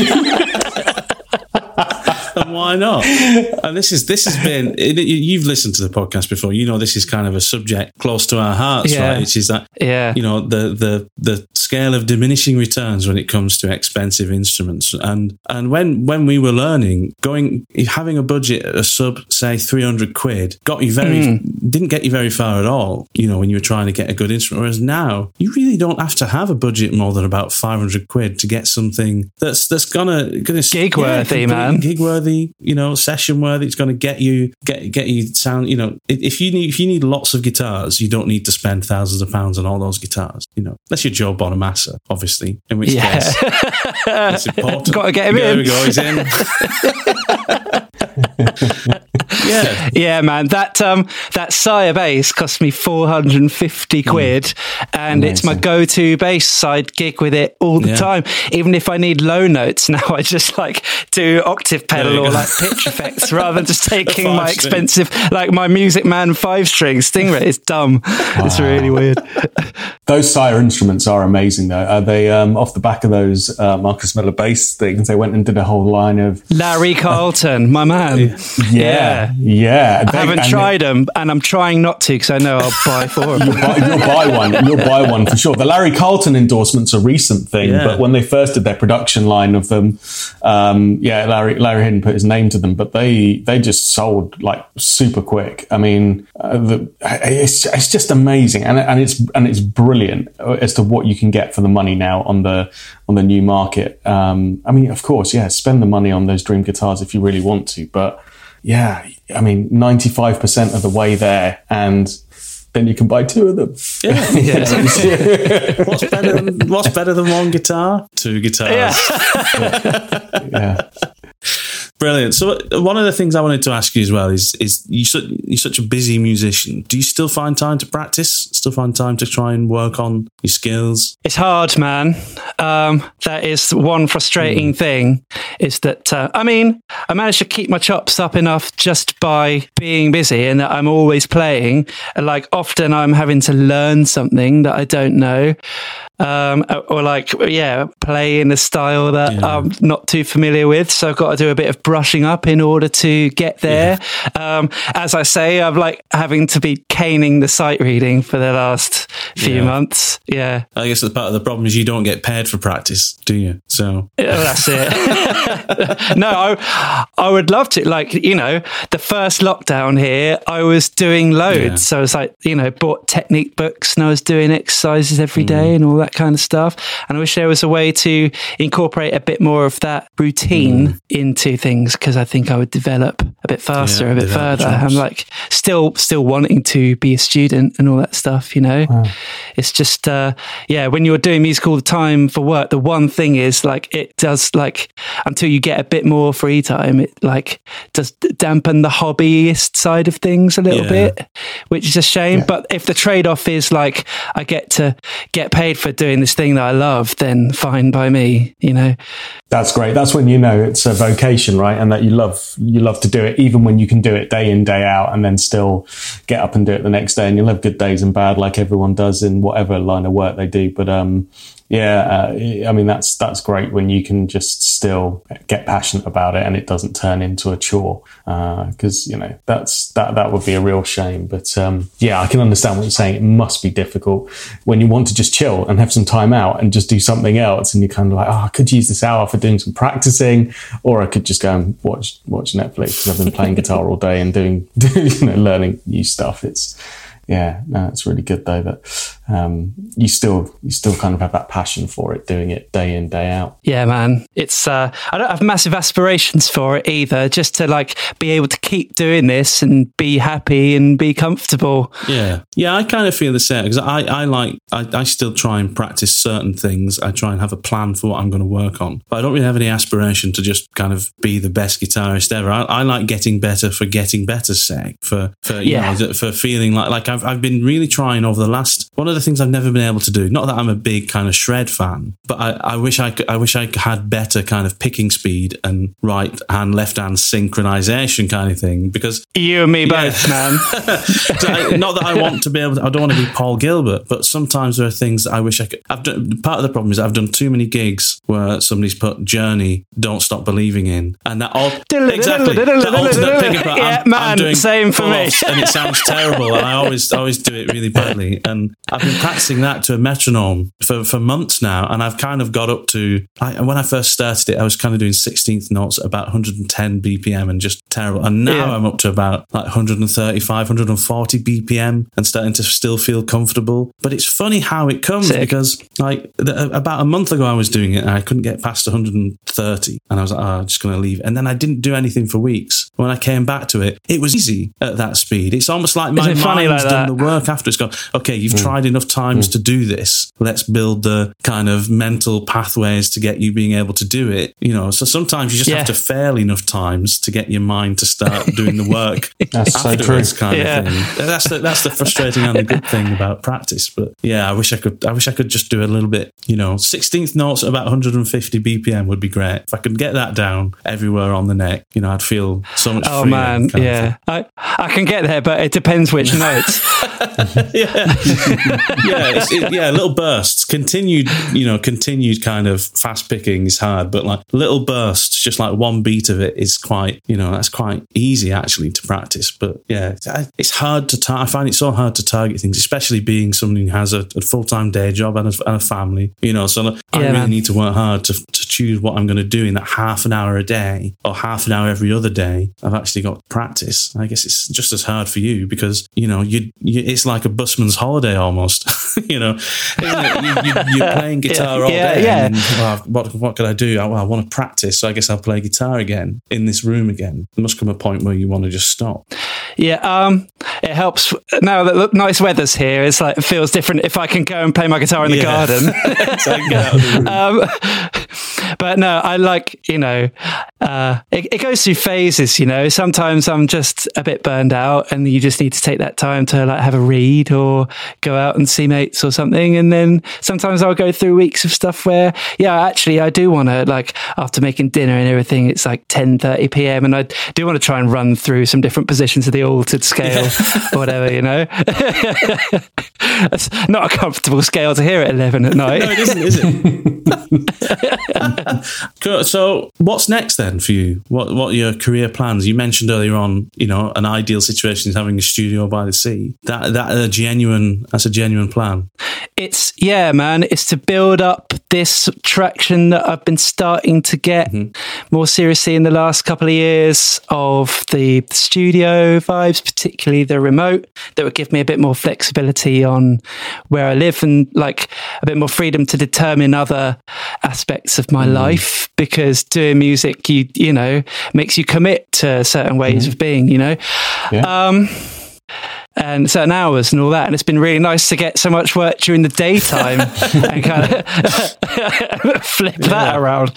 And why not? And this has been, you've listened to the podcast before, this is kind of a subject close to our hearts, right? It is that, the scale of diminishing returns when it comes to expensive instruments. And when we were learning, having a budget at a sub, say 300 quid, didn't get you very far at all, when you were trying to get a good instrument. Whereas now, you really don't have to have a budget more than about 500 quid to get something that's gonna gig worthy, man. Gig worthy, be, session worthy. It's going to get you sound. If you need lots of guitars, you don't need to spend thousands of pounds on all those guitars. Unless you're Joe Bonamassa, obviously, in which case it's important. Got to get him in. There we go. He's in. Yeah, man. That Sire bass cost me 450 quid, and amazing. It's my go-to bass. Side gig with it all the time. Even if I need low notes now, I just do octave pedal or pitch effects rather than just taking my expensive, my Music Man 5-string Stingray. It's dumb. Wow. It's really weird. Those Sire instruments are amazing, though. They off the back of those Marcus Miller bass things, they went and did a whole line of Larry Carlton, my man. Yeah. I haven't tried them, and I'm trying not to because I know I'll buy 4 of them. You'll buy one for sure. The Larry Carlton endorsement's a recent thing, but when they first did their production line of them, Larry hadn't put his name to them, but they just sold super quick. I mean, it's just amazing, and it's brilliant as to what you can get for the money now on the new market. I mean, of course, spend the money on those Dream guitars if you really want to, but 95% of the way there, and then you can buy 2 of them. What's better than one guitar? 2 guitars. Yeah. Brilliant. So one of the things I wanted to ask you as well is you're such a busy musician. Do you still find time to practice? Still find time to try and work on your skills? It's hard, man. That is one frustrating thing, is that, I managed to keep my chops up enough just by being busy, and that I'm always playing. Often I'm having to learn something that I don't know. Play in a style that I'm not too familiar with. So I've got to do a bit of brushing up in order to get there. As I say, I'm having to be caning the sight reading for the last few months. Yeah. I guess part of the problem is you don't get paid for practice, do you? So that's it. No, I would love to. The first lockdown here, I was doing loads. Yeah. So I was bought technique books and I was doing exercises every day and all that kind of stuff. And I wish there was a way to incorporate a bit more of that routine into things, because I think I would develop a bit faster, a bit further. I'm still wanting to be a student and all that stuff, Wow. It's just, when you're doing music all the time for work, the one thing is it does until you get a bit more free time, it does dampen the hobbyist side of things a little bit, which is a shame. Yeah. But if the trade-off is I get to get paid for doing this thing that I love, then fine by me, That's great. That's when it's a vocation, right? And that you love to do it, even when you can do it day in, day out, and then still get up and do it the next day. And you'll have good days and bad, like everyone does in whatever line of work they do. But that's great when you can just still get passionate about it and it doesn't turn into a chore, because that would be a real shame. But I can understand what you're saying. It must be difficult when you want to just chill and have some time out and just do something else, and you're kind of I could use this hour for doing some practicing, or I could just go and watch Netflix, because I've been playing guitar all day and doing learning new stuff. It's really good though that you still kind of have that passion for it, doing it day in, day out. Yeah, man. It's I don't have massive aspirations for it either, just to be able to keep doing this and be happy and be comfortable. Yeah, I kind of feel the same, because I still try and practice certain things. I try and have a plan for what I'm going to work on, but I don't really have any aspiration to just kind of be the best guitarist ever. I like getting better for getting better's sake, for feeling like I've been really trying over the last. One of the things I've never been able to do, not that I'm a big kind of shred fan, but I wish I had better kind of picking speed and right hand, left hand synchronization kind of thing, because you and me both, man. Not that I want to be able to, I don't want to be Paul Gilbert, but sometimes there are things that I wish I could. Part of the problem is I've done too many gigs where somebody's put Journey, Don't Stop Believing in, and that all exactly the alternate picking part. Yeah, I'm doing same for me, and it sounds terrible, and I always do it really badly, and I've been practicing that to a metronome for months now, and I've kind of got up to, when I first started it, I was kind of doing 16th notes at about 110 BPM and just terrible. And now I'm up to about like 135, 140 BPM and starting to still feel comfortable. But it's funny how it comes because like about a month ago I was doing it and I couldn't get past 130 and I was like, I'm just going to leave it. And then I didn't do anything for weeks. When I came back to it, it was easy at that speed. It's almost like my mind's done the work after. It's gone, okay, you've tried enough times to do this. Let's build the kind of mental pathways to get you being able to do it. You know, so sometimes you just have to fail enough times to get your mind to start doing the work. That's afterwards, so kind of thing. That's the frustrating and the good thing about practice. But yeah, I wish I could just do a little bit. You know, 16th notes at about 150 BPM would be great. If I could get that down everywhere on the neck, you know, I'd feel so much freer. Oh man, yeah. I can get there, but it depends which notes. Little bursts. Continued kind of fast picking is hard, but like little bursts, just like one beat of it is quite, you know, that's quite easy actually to practice. But yeah, it's hard to I find it so hard to target things, especially being someone who has a full-time day job and a family, you know, so I really need to work hard to choose what I'm going to do in that half an hour a day or half an hour every other day. I've actually got practice. I guess it's just as hard for you because, you know, it's like a busman's holiday almost, you know, you're playing guitar all day. Yeah. And then, what could I do? I want to practice, so I guess I'll play guitar again in this room again. There must come a point where you want to just stop. Yeah, it helps now that the nice weather's here. It's like it feels different if I can go and play my guitar in the garden. So I can get out of the room. But no, I like, you know, it goes through phases, you know. Sometimes I'm just a bit burned out and you just need to take that time to like have a read or go out and see mates or something. And then sometimes I'll go through weeks of stuff where, actually I do want to, like, after making dinner and everything, it's like 10:30 PM and I do want to try and run through some different positions of the altered scale or whatever, you know. It's not a comfortable scale to hear at 11 at night. No, it isn't, is it? So what's next then for you? What are your career plans? You mentioned earlier on, you know, an ideal situation is having a studio by the sea. That's a genuine plan. It's to build up this traction that I've been starting to get more seriously in the last couple of years of the studio vibes, particularly the remote, that would give me a bit more flexibility on where I live and like a bit more freedom to determine other aspects of my life, because doing music, you know, makes you commit to certain ways of being, you know. And certain hours and all that. And it's been really nice to get so much work during the daytime and kind of flip that around.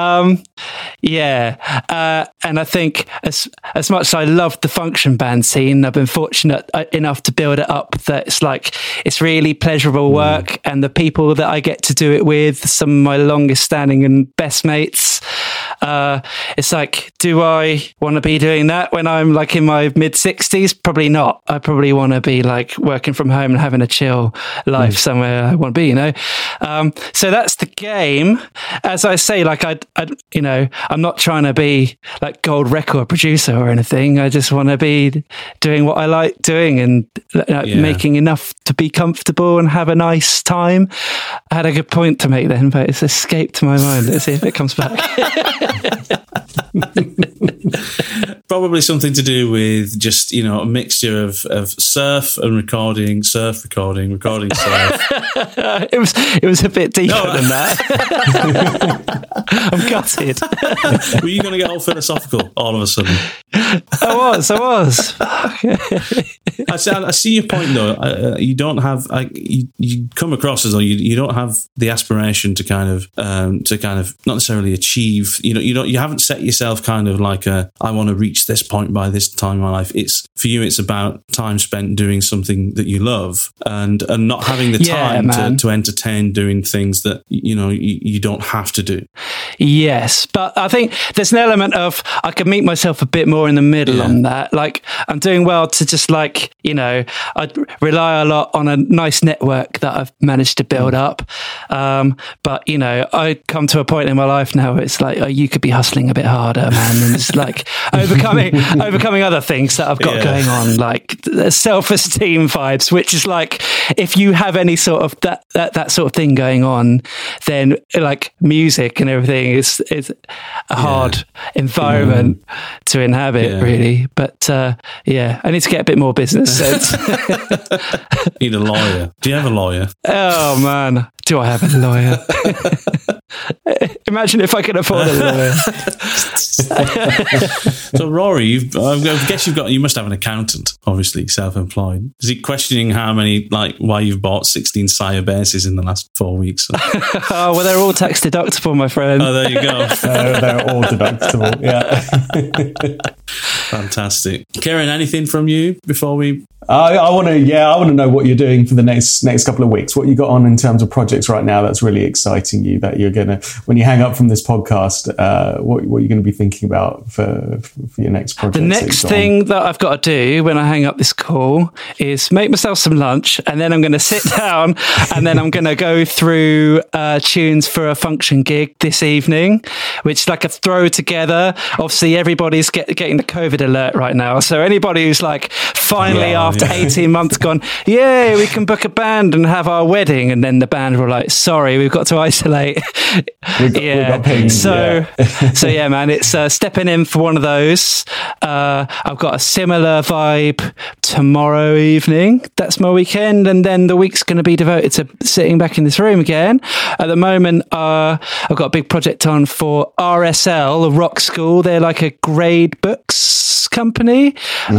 And I think as much as I love the function band scene, I've been fortunate enough to build it up that it's really pleasurable work, and the people that I get to do it with, some of my longest standing and best mates, it's like, do I want to be doing that when I'm like in my mid-60s? Probably not. I probably want to be like working from home and having a chill life somewhere I want to be, you know. So that's the game. As I say, like I'm not trying to be like gold record producer or anything. I just want to be doing what I like doing and making enough to be comfortable and have a nice time. I had a good point to make then, but it's escaped my mind. Let's see if it comes back. Probably something to do with just, you know, a mixture of surf and recording surf. It was a bit deeper than that. I'm gutted. Were you going to get all philosophical all of a sudden? I was. I see your point though. You don't have you come across as though you don't have the aspiration to kind of not necessarily achieve. You haven't set yourself kind of like I want to reach this point by this time in my life. It's for you. It's about time spent doing something that you love and not having the time to entertain doing things that you don't have to do. Yes, but I think there's an element of I could meet myself a bit more in the middle on that. Like I'm doing well to just like, I rely a lot on a nice network that I've managed to build up. But I come to a point in my life now where it's like, you could be hustling a bit harder, man. And it's like overcoming other things that I've got going on, like self-esteem vibes, which is like, if you have any sort of that sort of thing going on, then like music and everything is a hard environment to inhabit, really. But I need to get a bit more business sense. Need a lawyer. Do you have a lawyer? Oh man, do I have a lawyer? Imagine if I could afford a lawyer. So Rory, I guess you must have an accountant, obviously self-employed. Is he questioning why you've bought 16 Sire bases in the last 4 weeks? Oh, well, they're all tax deductible, my friend. Oh, there you go. They're all deductible. Yeah. Fantastic. Kieran, anything from you before we? I want to know what you're doing for the next couple of weeks. What you got on in terms of projects right now that's really exciting you, that you're gonna, when you hang up from this podcast, what you're going to be thinking about for your next project. The next thing that I've got to do when I hang up this call is make myself some lunch, and then I'm going to sit down, and then I'm going to go through tunes for a function gig this evening, which is like a throw together. Obviously, everybody's getting the COVID alert right now, so anybody who's like finally after 18 months gone, yay, we can book a band and have our wedding, and then the band were like, sorry, we've got to isolate. We got pinged, so yeah, man, it's stepping in for one of those. I've got a similar vibe tomorrow evening. That's my weekend, and then the week's going to be devoted to sitting back in this room again. At the moment, I've got a big project on for RSL, a rock school. They're like a grade books company.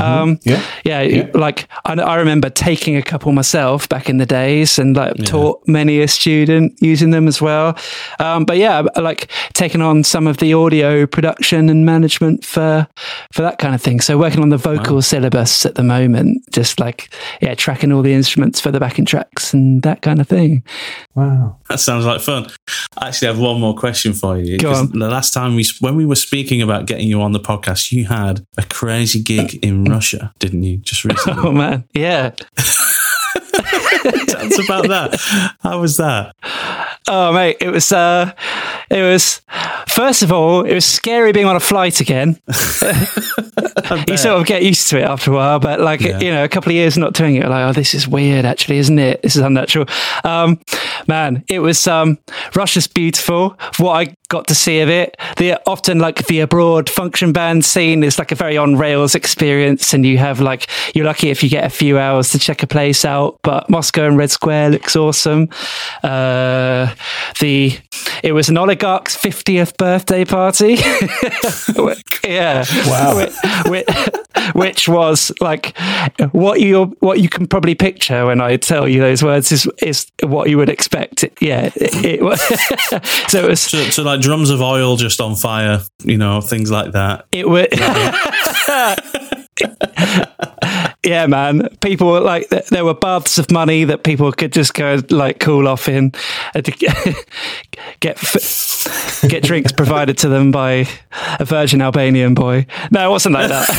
Like I remember taking a couple myself back in the days, and taught many a student using them as well. But yeah, I like taking on some of the audio production and management for that kind of thing. So working on the vocal syllabus at the moment, just tracking all the instruments for the backing tracks and that kind of thing. Wow. That sounds like fun. I actually have one more question for you. Go on. The last time when we were speaking about getting you on the podcast, you had a crazy gig in Russia, didn't you? Just recently. Oh man. Yeah. Tell us about that. How was that? Oh mate, it was first of all, it was scary being on a flight again. You sort of get used to it after a while, but a couple of years not doing it, like, oh, this is weird actually, isn't it? This is unnatural. Man, it was Russia's beautiful. What I got to see of it, the abroad function band scene is like a very on rails experience, and you have you're lucky if you get a few hours to check a place out. But Moscow and Red Square looks awesome. It was an oligarch's 50th birthday party. Yeah. Wow. Which was like what you can probably picture when I tell you those words is what you would expect. It was. So it was so like drums of oil just on fire, things like that. It was. Yeah, man. People were there were baths of money that people could just go cool off in, get drinks provided to them by a virgin Albanian boy. No, it wasn't like that.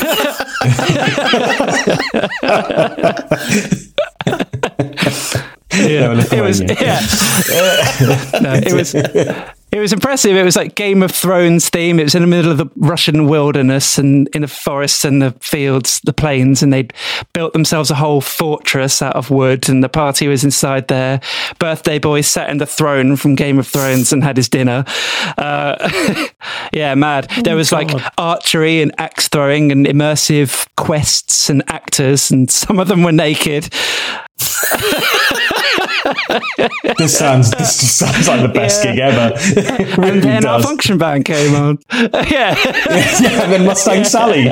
It was impressive. It was like Game of Thrones theme. It was in the middle of the Russian wilderness and in the forests and the fields, the plains, and they'd built themselves a whole fortress out of wood, and the party was inside there. Birthday boy sat in the throne from Game of Thrones and had his dinner. Yeah, mad. There was archery and axe throwing and immersive quests and actors, and some of them were naked. This sounds like the best gig ever. Really and then does. Our function band came on. Yeah, and then Mustang Sally.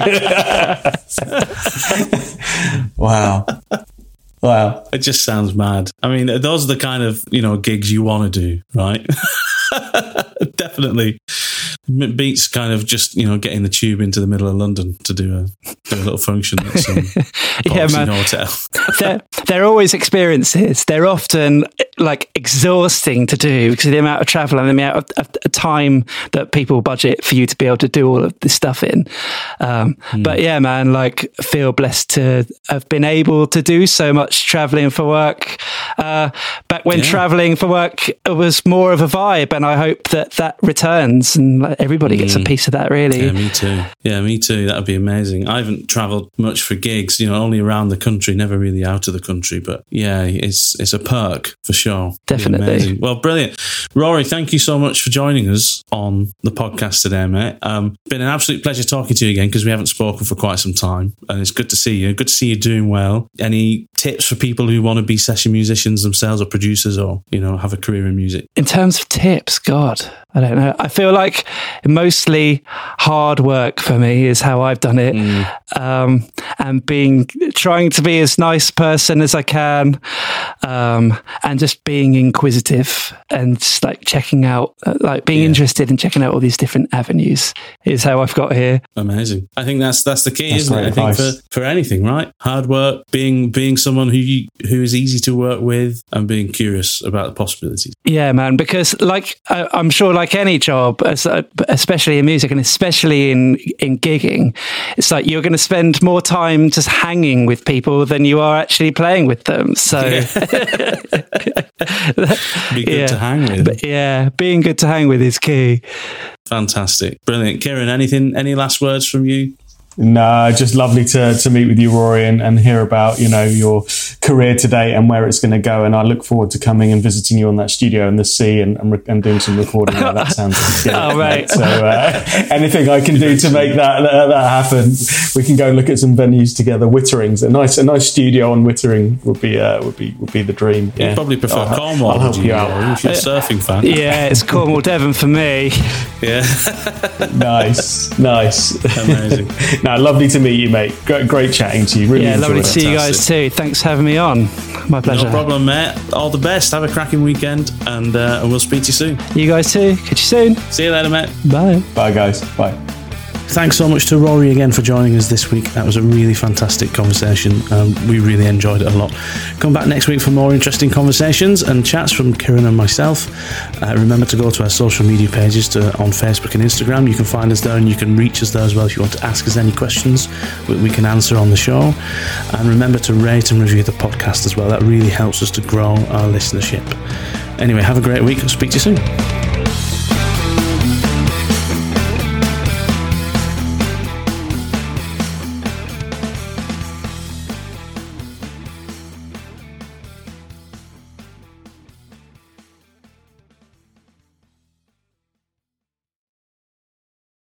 Wow. It just sounds mad. I mean, those are the kind of gigs you want to do, right? Definitely. It beats kind of just getting the tube into the middle of London to do a little function at some hotel. They're always experiences. They're often exhausting to do because of the amount of travel and the amount of time that people budget for you to be able to do all of this stuff in. But yeah, man, feel blessed to have been able to do so much traveling for work. Back when traveling for work was more of a vibe, and I hope that returns and everybody gets a piece of that, really. Yeah, me too. That would be amazing. I haven't travelled much for gigs, only around the country, never really out of the country. But yeah, it's a perk for sure. Definitely. Well, brilliant. Rory, thank you so much for joining us on the podcast today, mate. Been an absolute pleasure talking to you again, because we haven't spoken for quite some time, and it's good to see you. Good to see you doing well. Any tips for people who want to be session musicians themselves, or producers, or have a career in music? In terms of tips, God, I don't know. I feel like mostly hard work for me is how I've done it, and trying to be as nice person as I can, and just being inquisitive and just like checking out, being interested in checking out all these different avenues is how I've got here. Amazing. I think that's the key, isn't it? I think for anything, right? Hard work, being someone who is easy to work with, and being curious about the possibilities. Yeah, man. Because I'm sure, like any job, especially in music and especially in gigging, it's like you're going to spend more time just hanging with people than you are actually playing with them. So be good to hang with. But yeah, being good to hang with is key. Fantastic. Brilliant. Kieran, any last words from you? No, just lovely to meet with you, Rory, and hear about, your career today and where it's going to go. And I look forward to coming and visiting you on that studio in the sea and doing some recording there. That sounds good. Oh, right. So anything I can do to make that happen, we can go look at some venues together. Wittering's a nice studio on Wittering would be the dream. Yeah. You probably prefer Cornwall. I'll help you out. If you're a surfing fan. Yeah, it's Cornwall, Devon for me. Yeah. Nice. Amazing. No, lovely to meet you, mate. Great chatting to you. Really lovely to see you guys too. Thanks for having me on. My pleasure. No problem, mate. All the best. Have a cracking weekend, and we'll speak to you soon. You guys too. Catch you soon. See you later, mate. Bye. Bye, guys. Bye. Thanks so much to Rory again for joining us this week. That was a really fantastic conversation. We really enjoyed it a lot. Come back next week for more interesting conversations and chats from Kieran and myself. Remember to go to our social media pages on Facebook and Instagram. You can find us there, and you can reach us there as well if you want to ask us any questions we can answer on the show. And remember to rate and review the podcast as well. That really helps us to grow our listenership. Anyway, have a great week. I'll speak to you soon.